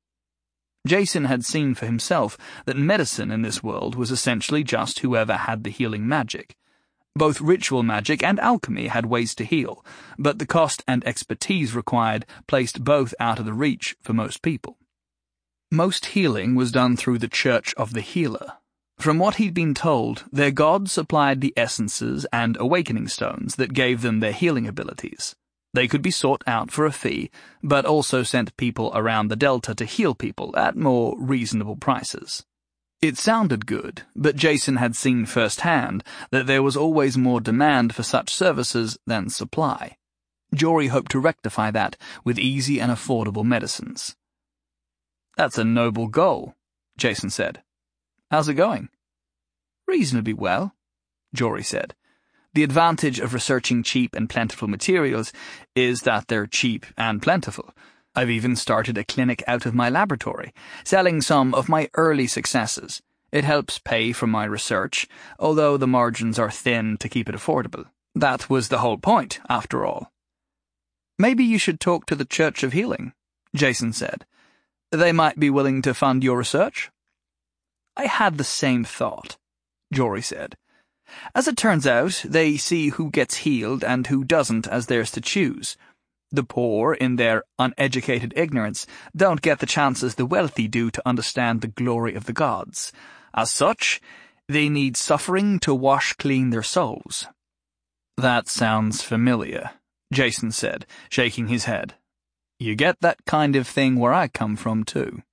Jason had seen for himself that medicine in this world was essentially just whoever had the healing magic. Both ritual magic and alchemy had ways to heal, but the cost and expertise required placed both out of the reach for most people. Most healing was done through the Church of the Healer. From what he'd been told, their god supplied the essences and awakening stones that gave them their healing abilities. They could be sought out for a fee, but also sent people around the Delta to heal people at more reasonable prices. It sounded good, but Jason had seen firsthand that there was always more demand for such services than supply. Jory hoped to rectify that with easy and affordable medicines. That's a noble goal, Jason said. How's it going? Reasonably well, Jory said. The advantage of researching cheap and plentiful materials is that they're cheap and plentiful. I've even started a clinic out of my laboratory, selling some of my early successes. It helps pay for my research, although the margins are thin to keep it affordable. That was the whole point, after all. Maybe you should talk to the Church of Healing, Jason said. They might be willing to fund your research. I had the same thought, Jory said. As it turns out, they see who gets healed and who doesn't as theirs to choose. The poor, in their uneducated ignorance, don't get the chances the wealthy do to understand the glory of the gods. As such, they need suffering to wash clean their souls. That sounds familiar, Jason said, shaking his head. You get that kind of thing where I come from, too.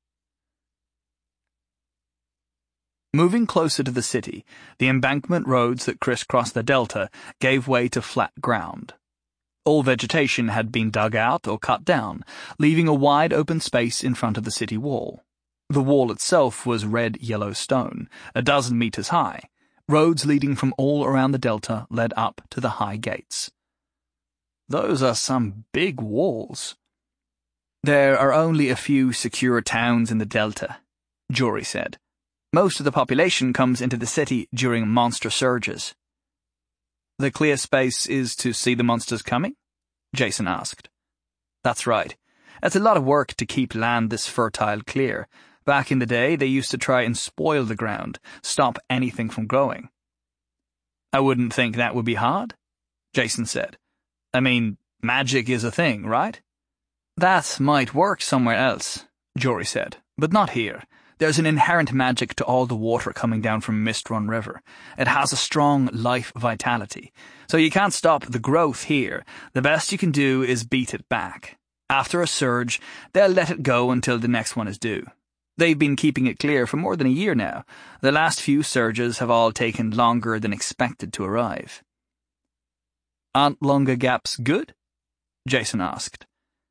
Moving closer to the city, the embankment roads that crisscrossed the delta gave way to flat ground. All vegetation had been dug out or cut down, leaving a wide open space in front of the city wall. The wall itself was red-yellow stone, 12 meters high. Roads leading from all around the delta led up to the high gates. Those are some big walls. There are only a few secure towns in the delta, Jory said. Most of the population comes into the city during monster surges. The clear space is to see the monsters coming? Jason asked. That's right. It's a lot of work to keep land this fertile clear. Back in the day, they used to try and spoil the ground, stop anything from growing. I wouldn't think that would be hard, Jason said. I mean, magic is a thing, right? That might work somewhere else, Jory said, but not here. There's an inherent magic to all the water coming down from Mistrun River. It has a strong life vitality. So you can't stop the growth here. The best you can do is beat it back. After a surge, they'll let it go until the next one is due. They've been keeping it clear for more than a year now. The last few surges have all taken longer than expected to arrive. Aren't longer gaps good? Jason asked.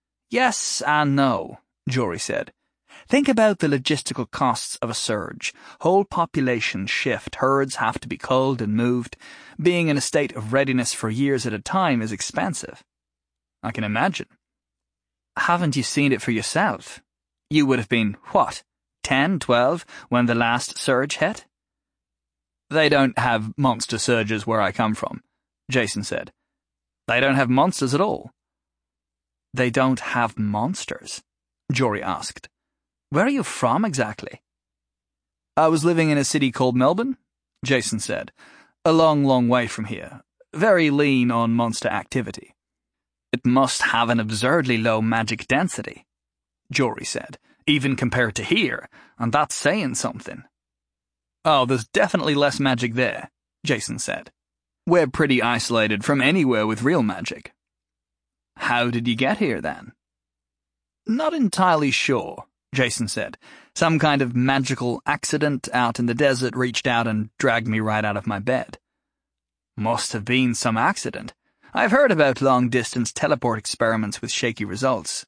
Yes and no, Jory said. Think about the logistical costs of a surge. Whole populations shift, herds have to be culled and moved. Being in a state of readiness for years at a time is expensive. I can imagine. Haven't you seen it for yourself? You would have been, what, 10, 12 when the last surge hit? They don't have monster surges where I come from, Jason said. They don't have monsters at all. They don't have monsters? Jory asked. Where are you from exactly? I was living in a city called Melbourne, Jason said. A long, long way from here. Very lean on monster activity. It must have an absurdly low magic density, Jory said, even compared to here, and that's saying something. Oh, there's definitely less magic there, Jason said. We're pretty isolated from anywhere with real magic. How did you get here, then? Not entirely sure, Jason said. Some kind of magical accident out in the desert reached out and dragged me right out of my bed. Must have been some accident. I've heard about long-distance teleport experiments with shaky results.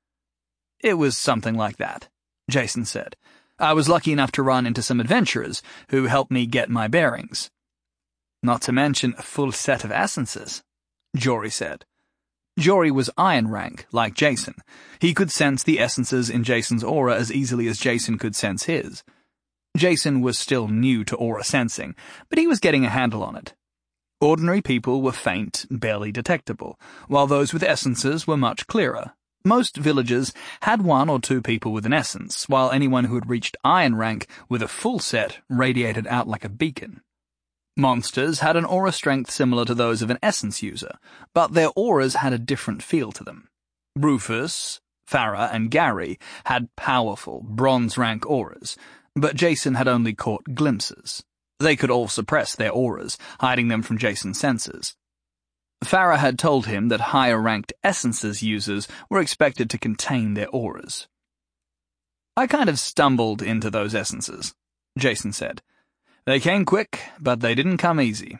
It was something like that, Jason said. I was lucky enough to run into some adventurers who helped me get my bearings. Not to mention a full set of essences, Jory said. Jory was Iron Rank, like Jason. He could sense the essences in Jason's aura as easily as Jason could sense his. Jason was still new to aura sensing, but he was getting a handle on it. Ordinary people were faint, barely detectable, while those with essences were much clearer. Most villages had 1 or 2 people with an essence, while anyone who had reached Iron Rank with a full set radiated out like a beacon. Monsters had an aura strength similar to those of an essence user, but their auras had a different feel to them. Rufus, Farah, and Gary had powerful, bronze-rank auras, but Jason had only caught glimpses. They could all suppress their auras, hiding them from Jason's senses. Farah had told him that higher-ranked essences users were expected to contain their auras. I kind of stumbled into those essences, Jason said. They came quick, but they didn't come easy.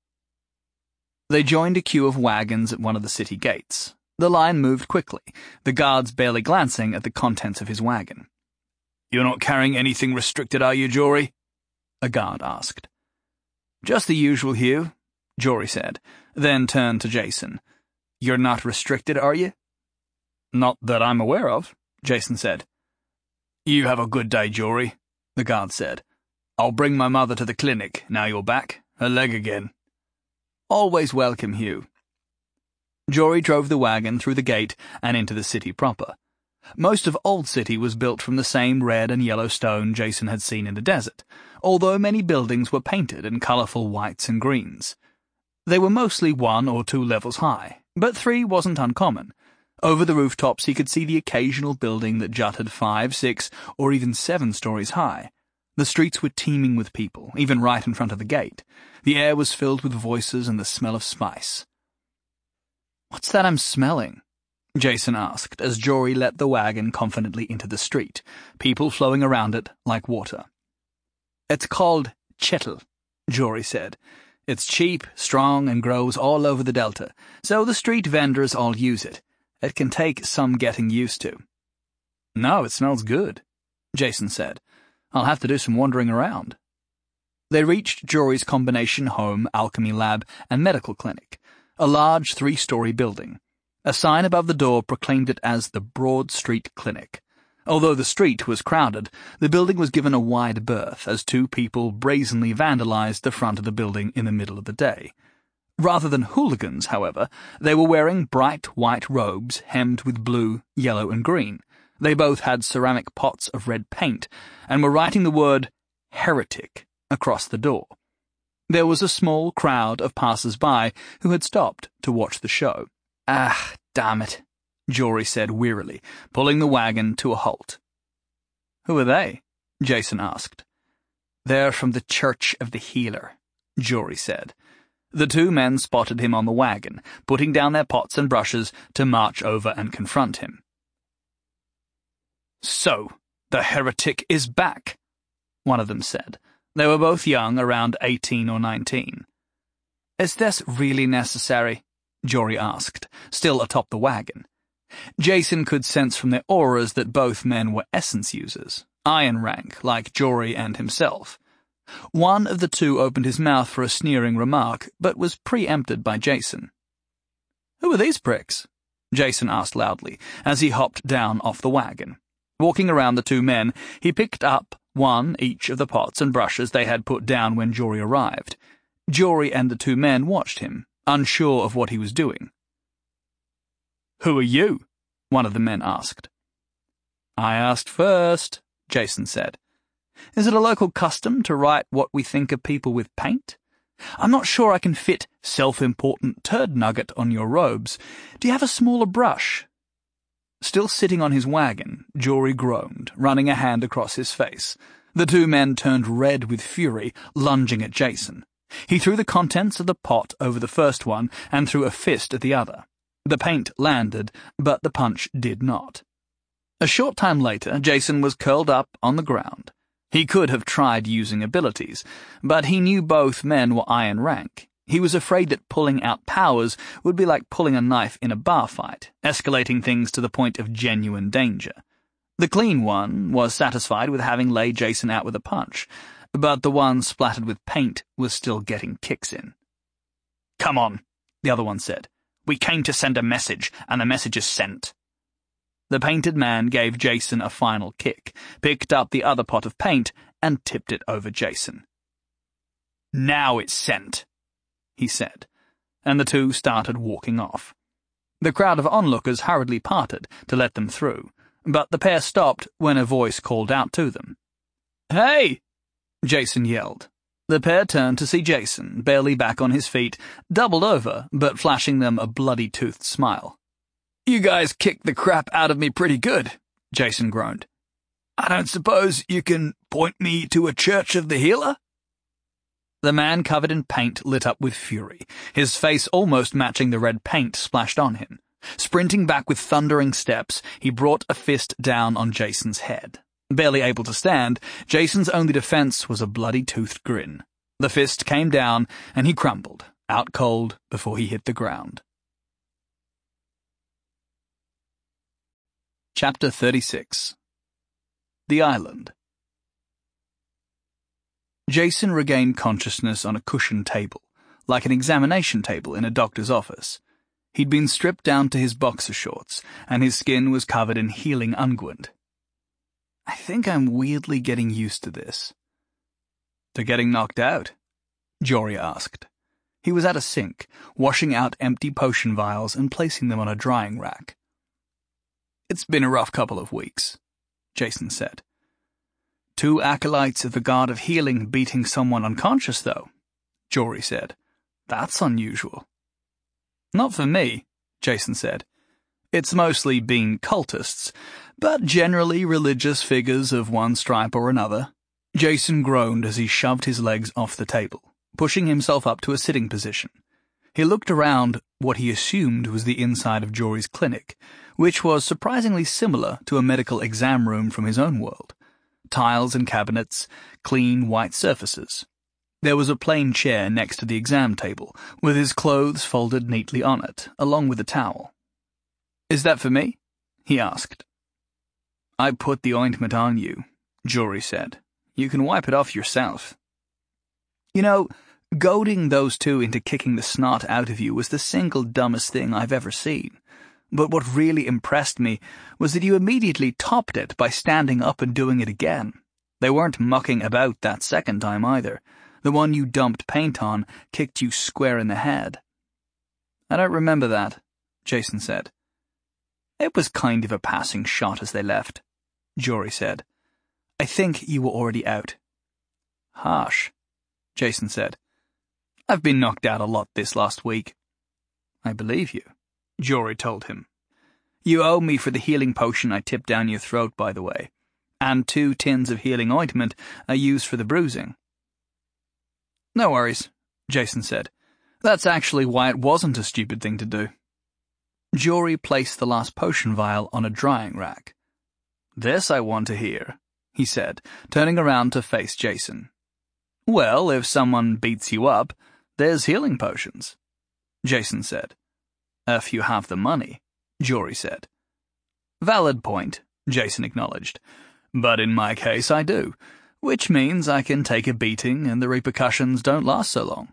They joined a queue of wagons at one of the city gates. The line moved quickly, the guards barely glancing at the contents of his wagon. "You're not carrying anything restricted, are you, Jory?" a guard asked. "Just the usual, Hugh," Jory said, then turned to Jason. "You're not restricted, are you?" "Not that I'm aware of," Jason said. "You have a good day, Jory," the guard said. "I'll bring my mother to the clinic, now you're back. Her leg again." "Always welcome, Hugh." Jory drove the wagon through the gate and into the city proper. Most of Old City was built from the same red and yellow stone Jason had seen in the desert, although many buildings were painted in colourful whites and greens. They were mostly 1 or 2 levels high, but 3 wasn't uncommon. Over the rooftops he could see the occasional building that jutted 5, 6, or even 7 stories high. The streets were teeming with people, even right in front of the gate. The air was filled with voices and the smell of spice. "What's that I'm smelling?" Jason asked as Jory let the wagon confidently into the street, people flowing around it like water. "It's called Chettle," Jory said. "It's cheap, strong, and grows all over the Delta, so the street vendors all use it. It can take some getting used to." "No, it smells good," Jason said. "I'll have to do some wandering around." They reached Jory's combination home, alchemy lab, and medical clinic, a large 3-story building. A sign above the door proclaimed it as the Broad Street Clinic. Although the street was crowded, the building was given a wide berth as two people brazenly vandalized the front of the building in the middle of the day. Rather than hooligans, however, they were wearing bright white robes hemmed with blue, yellow, and green. They both had ceramic pots of red paint and were writing the word heretic across the door. There was a small crowd of passers-by who had stopped to watch the show. "Ah, damn it," Jory said wearily, pulling the wagon to a halt. "Who are they?" Jason asked. "They're from the Church of the Healer," Jory said. The two men spotted him on the wagon, putting down their pots and brushes to march over and confront him. "So, the heretic is back," one of them said. They were both young, around 18 or 19. "Is this really necessary?" Jory asked, still atop the wagon. Jason could sense from their auras that both men were essence users, iron rank, like Jory and himself. One of the two opened his mouth for a sneering remark, but was preempted by Jason. "Who are these pricks?" Jason asked loudly, as he hopped down off the wagon. Walking around the two men, he picked up one each of the pots and brushes they had put down when Jory arrived. Jory and the two men watched him, unsure of what he was doing. "Who are you?" one of the men asked. "I asked first," Jason said. "Is it a local custom to write what we think of people with paint? I'm not sure I can fit self-important turd nugget on your robes. Do you have a smaller brush?" Still sitting on his wagon, Jory groaned, running a hand across his face. The two men turned red with fury, lunging at Jason. He threw the contents of the pot over the first one and threw a fist at the other. The paint landed, but the punch did not. A short time later, Jason was curled up on the ground. He could have tried using abilities, but he knew both men were iron rank. He was afraid that pulling out powers would be like pulling a knife in a bar fight, escalating things to the point of genuine danger. The clean one was satisfied with having laid Jason out with a punch, but the one splattered with paint was still getting kicks in. "Come on," the other one said. "We came to send a message, and the message is sent." The painted man gave Jason a final kick, picked up the other pot of paint, and tipped it over Jason. "Now it's sent," he said, and the two started walking off. The crowd of onlookers hurriedly parted to let them through, but the pair stopped when a voice called out to them. "Hey!" Jason yelled. The pair turned to see Jason, barely back on his feet, doubled over, but flashing them a bloody-toothed smile. "You guys kicked the crap out of me pretty good," Jason groaned. "I don't suppose you can point me to a Church of the Healer?" The man covered in paint lit up with fury, his face almost matching the red paint splashed on him. Sprinting back with thundering steps, he brought a fist down on Jason's head. Barely able to stand, Jason's only defense was a bloody-toothed grin. The fist came down, and he crumbled, out cold before he hit the ground. Chapter 36. The Island. Jason regained consciousness on a cushioned table, like an examination table in a doctor's office. He'd been stripped down to his boxer shorts, and his skin was covered in healing unguent. I think I'm weirdly getting used to this. To getting knocked out? Jory asked. He was at a sink, washing out empty potion vials and placing them on a drying rack. It's been a rough couple of weeks, Jason said. 2 acolytes of the God of Healing beating someone unconscious, though, Jory said. That's unusual. Not for me, Jason said. It's mostly been cultists, but generally religious figures of one stripe or another. Jason groaned as he shoved his legs off the table, pushing himself up to a sitting position. He looked around what he assumed was the inside of Jory's clinic, which was surprisingly similar to a medical exam room from his own world. Tiles and cabinets, clean white surfaces. There was a plain chair next to the exam table, with his clothes folded neatly on it, along with a towel. Is that for me? He asked. I put the ointment on you, Jory said. You can wipe it off yourself. You know, goading those two into kicking the snot out of you was the single dumbest thing I've ever seen. but what really impressed me was that you immediately topped it by standing up and doing it again. They weren't mucking about that second time either. The one you dumped paint on kicked you square in the head. I don't remember that, Jason said. It was kind of a passing shot as they left, Jory said. I think you were already out. Harsh, Jason said. I've been knocked out a lot this last week. I believe you, Jory told him. You owe me for the healing potion I tipped down your throat, by the way, and 2 tins of healing ointment I used for the bruising. No worries, Jason said. That's actually why it wasn't a stupid thing to do. Jory placed the last potion vial on a drying rack. This I want to hear, he said, turning around to face Jason. Well, if someone beats you up, there's healing potions, Jason said. If you have the money, Jory said. Valid point, Jason acknowledged. But in my case I do, which means I can take a beating and the repercussions don't last so long.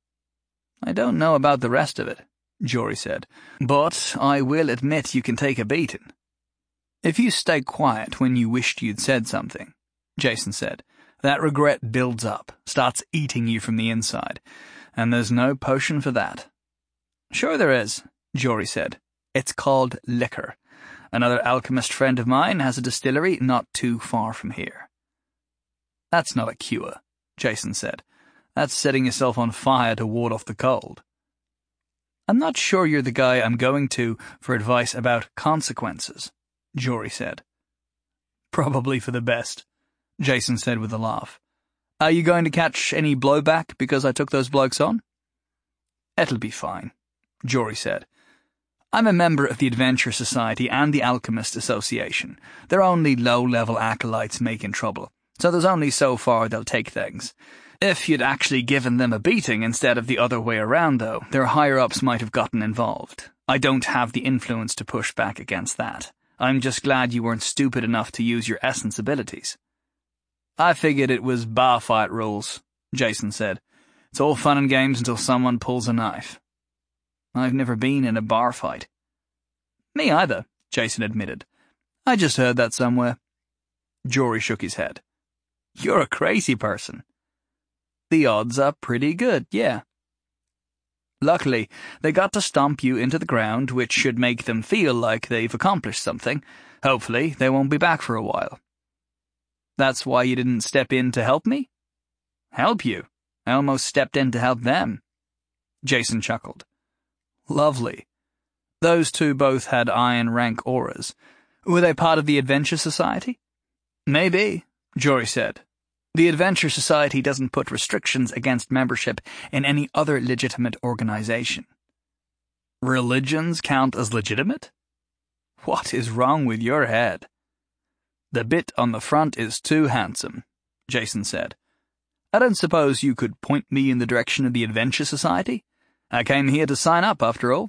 I don't know about the rest of it, Jory said, but I will admit you can take a beating. If you stay quiet when you wished you'd said something, Jason said, that regret builds up, starts eating you from the inside, and there's no potion for that. Sure there is, Jory said. It's called liquor. Another alchemist friend of mine has a distillery not too far from here. That's not a cure, Jason said. That's setting yourself on fire to ward off the cold. I'm not sure you're the guy I'm going to for advice about consequences, Jory said. Probably for the best, Jason said with a laugh. Are you going to catch any blowback because I took those blokes on? It'll be fine, Jory said. I'm a member of the Adventure Society and the Alchemist Association. They're only low-level acolytes making trouble, so there's only so far they'll take things. If you'd actually given them a beating instead of the other way around, though, their higher-ups might have gotten involved. I don't have the influence to push back against that. I'm just glad you weren't stupid enough to use your essence abilities. I figured it was bar fight rules, Jason said. It's all fun and games until someone pulls a knife. I've never been in a bar fight. Me either, Jason admitted. I just heard that somewhere. Jory shook his head. You're a crazy person. The odds are pretty good, yeah. Luckily, they got to stomp you into the ground, which should make them feel like they've accomplished something. Hopefully, they won't be back for a while. That's why you didn't step in to help me? Help you? I almost stepped in to help them. Jason chuckled. Lovely. Those two both had iron rank auras. Were they part of the Adventure Society? Maybe, Jory said. The Adventure Society doesn't put restrictions against membership in any other legitimate organization. Religions count as legitimate? What is wrong with your head? The bit on the front is too handsome, Jason said. I don't suppose you could point me in the direction of the Adventure Society? I came here to sign up, after all.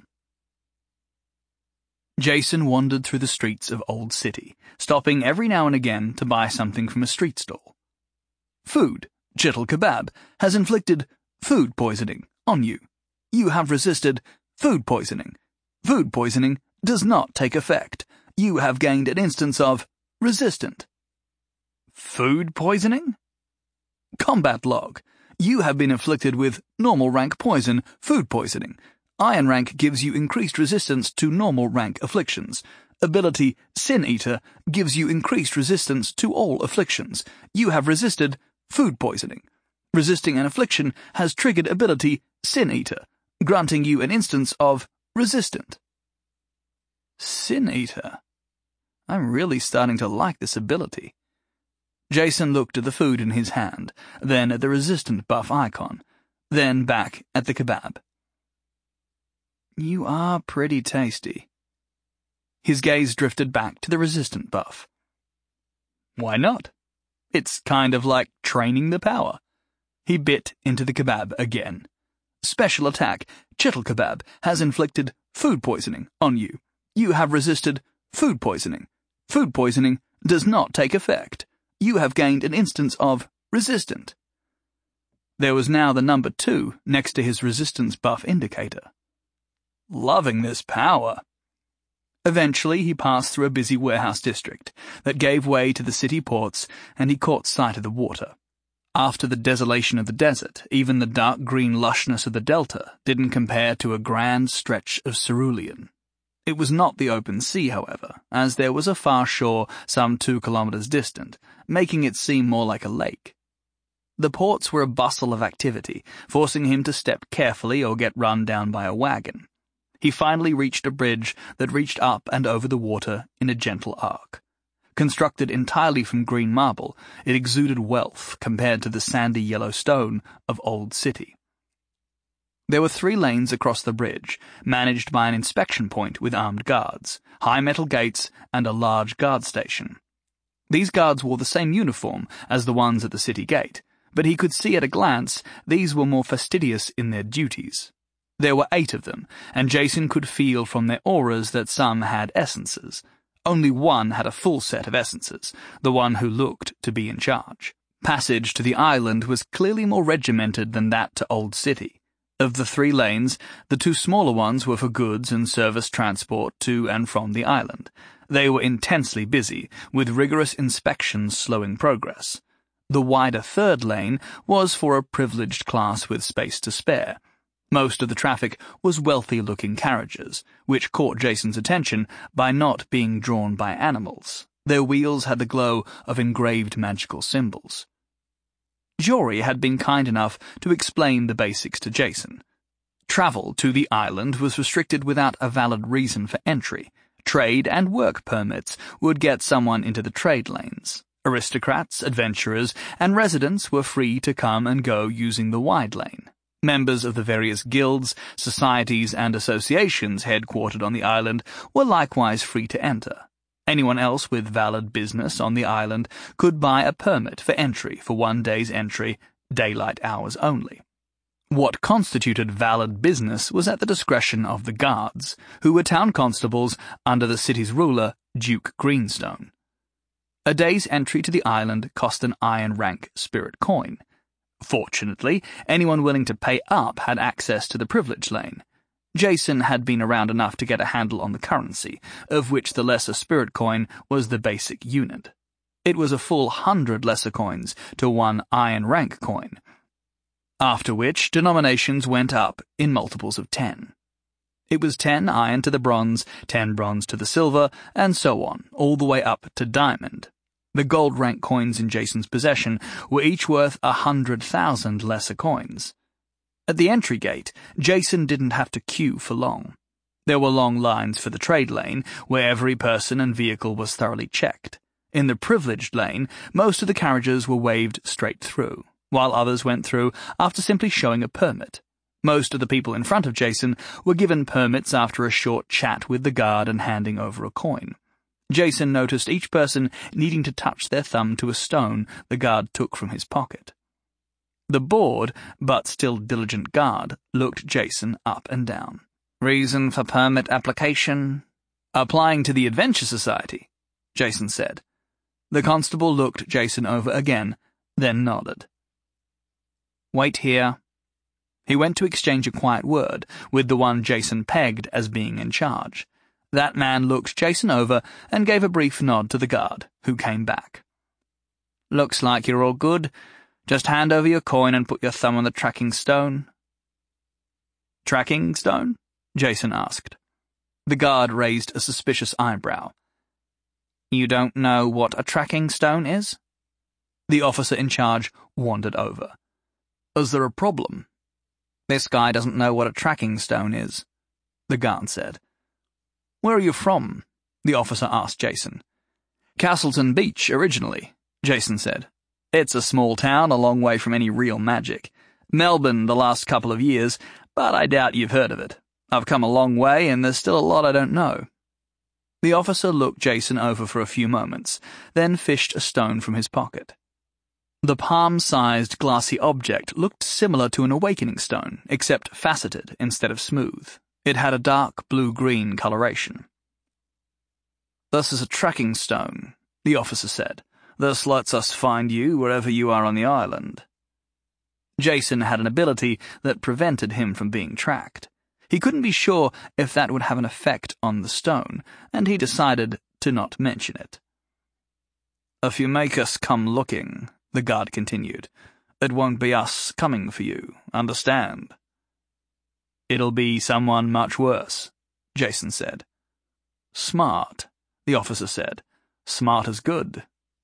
Jason wandered through the streets of Old City, stopping every now and again to buy something from a street stall. Food, Chittle Kebab, has inflicted food poisoning on you. You have resisted food poisoning. Food poisoning does not take effect. You have gained an instance of resistant. Food poisoning? Combat log. You have been afflicted with normal rank poison, food poisoning. Iron rank gives you increased resistance to normal rank afflictions. Ability Sin Eater gives you increased resistance to all afflictions. You have resisted food poisoning. Resisting an affliction has triggered ability Sin Eater, granting you an instance of resistant. Sin Eater. I'm really starting to like this ability. Jason looked at the food in his hand, then at the resistant buff icon, then back at the kebab. You are pretty tasty. His gaze drifted back to the resistant buff. Why not? It's kind of like training the power. He bit into the kebab again. Special attack, Chittle Kebab, has inflicted food poisoning on you. You have resisted food poisoning. Food poisoning does not take effect. You have gained an instance of resistant. There was now the number 2 next to his resistance buff indicator. Loving this power. Eventually, he passed through a busy warehouse district that gave way to the city ports, and he caught sight of the water. After the desolation of the desert, even the dark green lushness of the delta didn't compare to a grand stretch of cerulean. It was not the open sea, however, as there was a far shore some 2 kilometers distant, making it seem more like a lake. The ports were a bustle of activity, forcing him to step carefully or get run down by a wagon. He finally reached a bridge that reached up and over the water in a gentle arc. Constructed entirely from green marble, it exuded wealth compared to the sandy yellow stone of Old City. There were 3 lanes across the bridge, managed by an inspection point with armed guards, high metal gates, and a large guard station. These guards wore the same uniform as the ones at the city gate, but he could see at a glance these were more fastidious in their duties. There were 8 of them, and Jason could feel from their auras that some had essences. Only one had a full set of essences, the one who looked to be in charge. Passage to the island was clearly more regimented than that to Old City. Of the 3 lanes, the 2 smaller ones were for goods and service transport to and from the island. They were intensely busy, with rigorous inspections slowing progress. The wider 3rd lane was for a privileged class with space to spare. Most of the traffic was wealthy-looking carriages, which caught Jason's attention by not being drawn by animals. Their wheels had the glow of engraved magical symbols. Jory had been kind enough to explain the basics to Jason. Travel to the island was restricted without a valid reason for entry. Trade and work permits would get someone into the trade lanes. Aristocrats, adventurers, and residents were free to come and go using the wide lane. Members of the various guilds, societies, and associations headquartered on the island were likewise free to enter. Anyone else with valid business on the island could buy a permit for entry for 1 day's entry, daylight hours only. What constituted valid business was at the discretion of the guards, who were town constables under the city's ruler, Duke Greenstone. A day's entry to the island cost an iron rank spirit coin. Fortunately, anyone willing to pay up had access to the privilege lane. Jason had been around enough to get a handle on the currency, of which the lesser spirit coin was the basic unit. It was a full 100 lesser coins to 1 iron rank coin, after which denominations went up in multiples of 10. It was 10 iron to the bronze, 10 bronze to the silver, and so on, all the way up to diamond. The gold rank coins in Jason's possession were each worth 100,000 lesser coins. At the entry gate, Jason didn't have to queue for long. There were long lines for the trade lane, where every person and vehicle was thoroughly checked. In the privileged lane, most of the carriages were waved straight through, while others went through after simply showing a permit. Most of the people in front of Jason were given permits after a short chat with the guard and handing over a coin. Jason noticed each person needing to touch their thumb to a stone the guard took from his pocket. The bored, but still diligent guard looked Jason up and down. "Reason for permit application?" "Applying to the Adventure Society," Jason said. The constable looked Jason over again, then nodded. "Wait here." He went to exchange a quiet word with the one Jason pegged as being in charge. That man looked Jason over and gave a brief nod to the guard, who came back. "Looks like you're all good. Just hand over your coin and put your thumb on the tracking stone." "Tracking stone?" Jason asked. The guard raised a suspicious eyebrow. "You don't know what a tracking stone is?" The officer in charge wandered over. "Is there a problem?" "This guy doesn't know what a tracking stone is," the guard said. "Where are you from?" the officer asked Jason. "Castleton Beach, originally," Jason said. "It's a small town a long way from any real magic. Melbourne the last couple of years, but I doubt you've heard of it. I've come a long way, and there's still a lot I don't know." The officer looked Jason over for a few moments, then fished a stone from his pocket. The palm-sized glassy object looked similar to an awakening stone, except faceted instead of smooth. It had a dark blue-green coloration. "This is a tracking stone," the officer said. "This lets us find you wherever you are on the island." Jason had an ability that prevented him from being tracked. He couldn't be sure if that would have an effect on the stone, and he decided to not mention it. "If you make us come looking," the guard continued, "it won't be us coming for you, understand?" "It'll be someone much worse," Jason said. "Smart," the officer said. "Smart is good."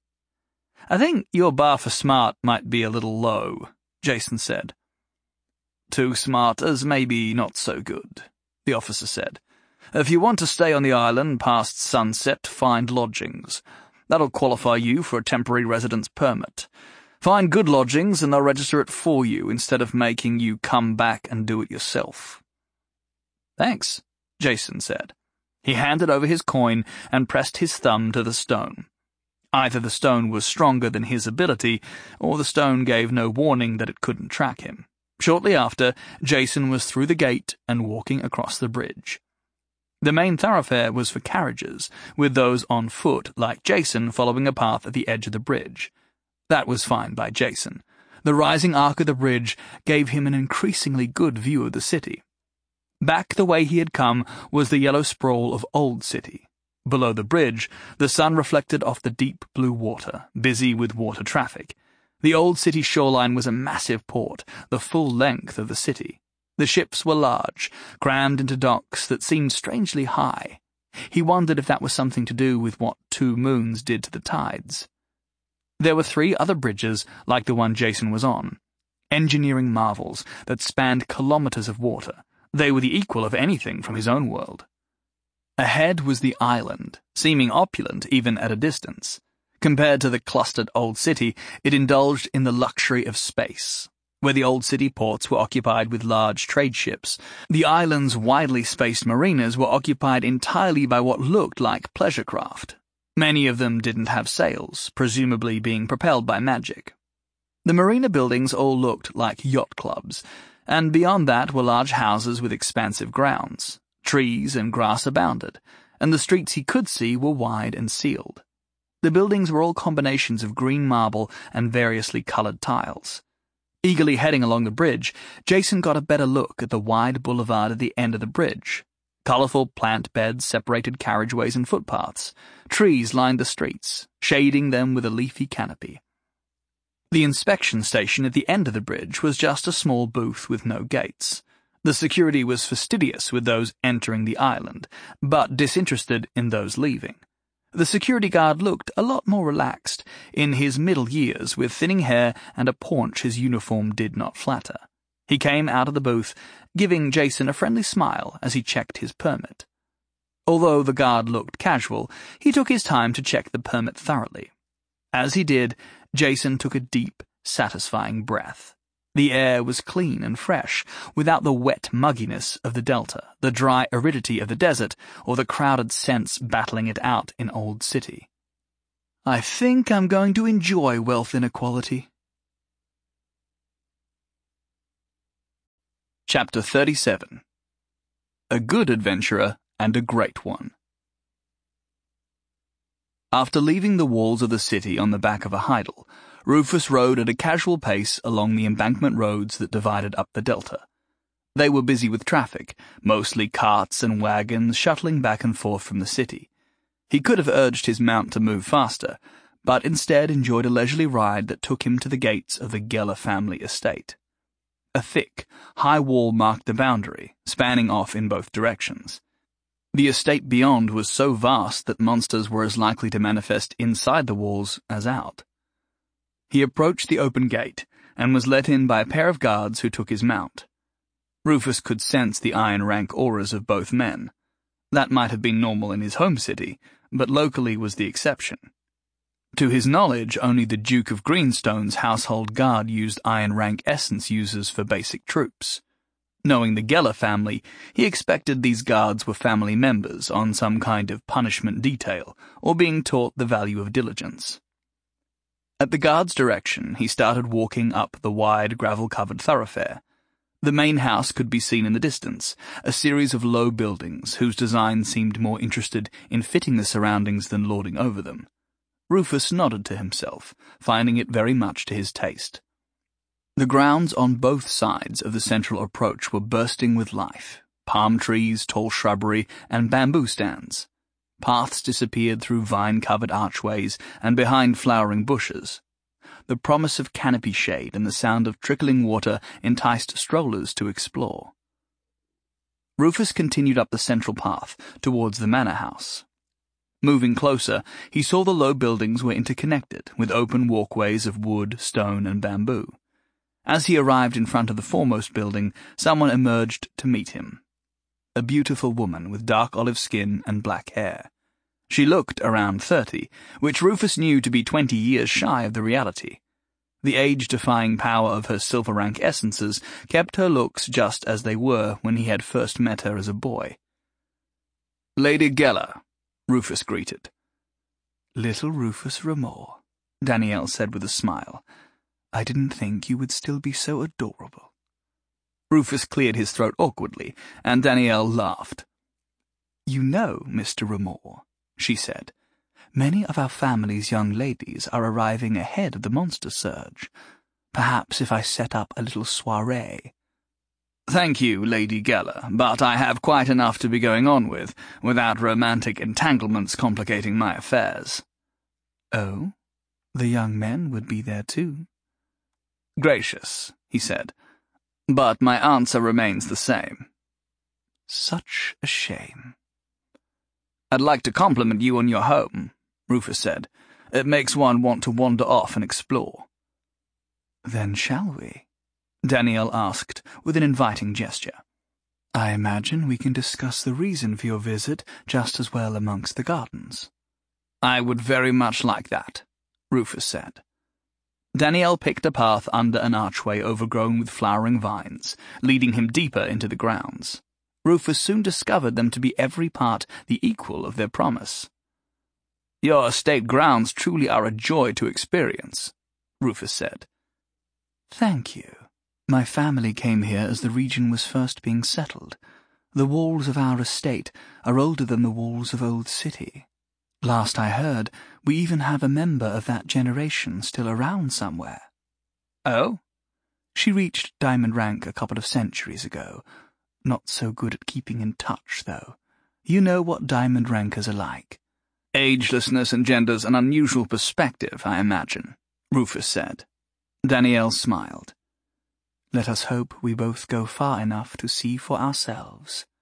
"I think your bar for smart might be a little low," Jason said. "Too smart is maybe not so good," the officer said. "If you want to stay on the island past sunset, find lodgings. That'll qualify you for a temporary residence permit. Find good lodgings and they'll register it for you instead of making you come back and do it yourself." "Thanks," Jason said. He handed over his coin and pressed his thumb to the stone. Either the stone was stronger than his ability, or the stone gave no warning that it couldn't track him. Shortly after, Jason was through the gate and walking across the bridge. The main thoroughfare was for carriages, with those on foot like Jason following a path at the edge of the bridge. That was fine by Jason. The rising arc of the bridge gave him an increasingly good view of the city. Back the way he had come was the yellow sprawl of Old City. Below the bridge, the sun reflected off the deep blue water, busy with water traffic. The Old City shoreline was a massive port, the full length of the city. The ships were large, crammed into docks that seemed strangely high. He wondered if that was something to do with what two moons did to the tides. There were 3 other bridges like the one Jason was on, engineering marvels that spanned kilometers of water. They were the equal of anything from his own world. Ahead was the island, seeming opulent even at a distance. Compared to the clustered Old City, it indulged in the luxury of space. Where the Old City ports were occupied with large trade ships, the island's widely spaced marinas were occupied entirely by what looked like pleasure craft. Many of them didn't have sails, presumably being propelled by magic. The marina buildings all looked like yacht clubs, and beyond that were large houses with expansive grounds. Trees and grass abounded, and the streets he could see were wide and sealed. The buildings were all combinations of green marble and variously colored tiles. Eagerly heading along the bridge, Jason got a better look at the wide boulevard at the end of the bridge. Colorful plant beds separated carriageways and footpaths. Trees lined the streets, shading them with a leafy canopy. The inspection station at the end of the bridge was just a small booth with no gates. The security was fastidious with those entering the island, but disinterested in those leaving. The security guard looked a lot more relaxed, in his middle years, with thinning hair and a paunch his uniform did not flatter. He came out of the booth, giving Jason a friendly smile as he checked his permit. Although the guard looked casual, he took his time to check the permit thoroughly. As he did, Jason took a deep, satisfying breath. The air was clean and fresh, without the wet mugginess of the delta, the dry aridity of the desert, or the crowded scents battling it out in Old City. "I think I'm going to enjoy wealth inequality." Chapter 37. A Good Adventurer and a Great One. After leaving the walls of the city on the back of a hydel, Rufus rode at a casual pace along the embankment roads that divided up the delta. They were busy with traffic, mostly carts and wagons shuttling back and forth from the city. He could have urged his mount to move faster, but instead enjoyed a leisurely ride that took him to the gates of the Geller family estate. A thick, high wall marked the boundary, spanning off in both directions. The estate beyond was so vast that monsters were as likely to manifest inside the walls as out. He approached the open gate, and was let in by a pair of guards who took his mount. Rufus could sense the iron rank auras of both men. That might have been normal in his home city, but locally was the exception. To his knowledge, only the Duke of Greenstone's household guard used iron rank essence users for basic troops. Knowing the Geller family, he expected these guards were family members on some kind of punishment detail, or being taught the value of diligence. At the guard's direction, he started walking up the wide, gravel-covered thoroughfare. The main house could be seen in the distance, a series of low buildings whose design seemed more interested in fitting the surroundings than lording over them. Rufus nodded to himself, finding it very much to his taste. The grounds on both sides of the central approach were bursting with life. palm trees, tall shrubbery, and bamboo stands. Paths disappeared through vine-covered archways and behind flowering bushes. The promise of canopy shade and the sound of trickling water enticed strollers to explore. Rufus continued up the central path towards the manor house. Moving closer, he saw the low buildings were interconnected, with open walkways of wood, stone, and bamboo. As he arrived in front of the foremost building, someone emerged to meet him. A beautiful woman with dark olive skin and black hair. She looked around 30, which Rufus knew to be 20 years shy of the reality. The age-defying power of her silver rank essences kept her looks just as they were when he had first met her as a boy. "Lady Geller," Rufus greeted. "Little Rufus Remor," Danielle said with a smile. "I didn't think you would still be so adorable." Rufus cleared his throat awkwardly, and Danielle laughed. "You know, Mr. Remor," she said, "many of our family's young ladies are arriving ahead of the monster surge. Perhaps if I set up a little soirée—" "Thank you, Lady Geller, but I have quite enough to be going on with, without romantic entanglements complicating my affairs." "Oh, the young men would be there too." "Gracious," he said, "but my answer remains the same." "Such a shame." "I'd like to compliment you on your home," Rufus said. "It makes one want to wander off and explore." "Then shall we?" Danielle asked with an inviting gesture. "I imagine we can discuss the reason for your visit just as well amongst the gardens." "I would very much like that," Rufus said. Danielle picked a path under an archway overgrown with flowering vines, leading him deeper into the grounds. Rufus soon discovered them to be every part the equal of their promise. "Your estate grounds truly are a joy to experience," Rufus said. "Thank you. My family came here as the region was first being settled. The walls of our estate are older than the walls of Old City. Last I heard, we even have a member of that generation still around somewhere." "Oh?" "She reached diamond rank a couple of centuries ago. Not so good at keeping in touch, though. You know what diamond rankers are like." "Agelessness engenders an unusual perspective, I imagine," Rufus said. Danielle smiled. "Let us hope we both go far enough to see for ourselves."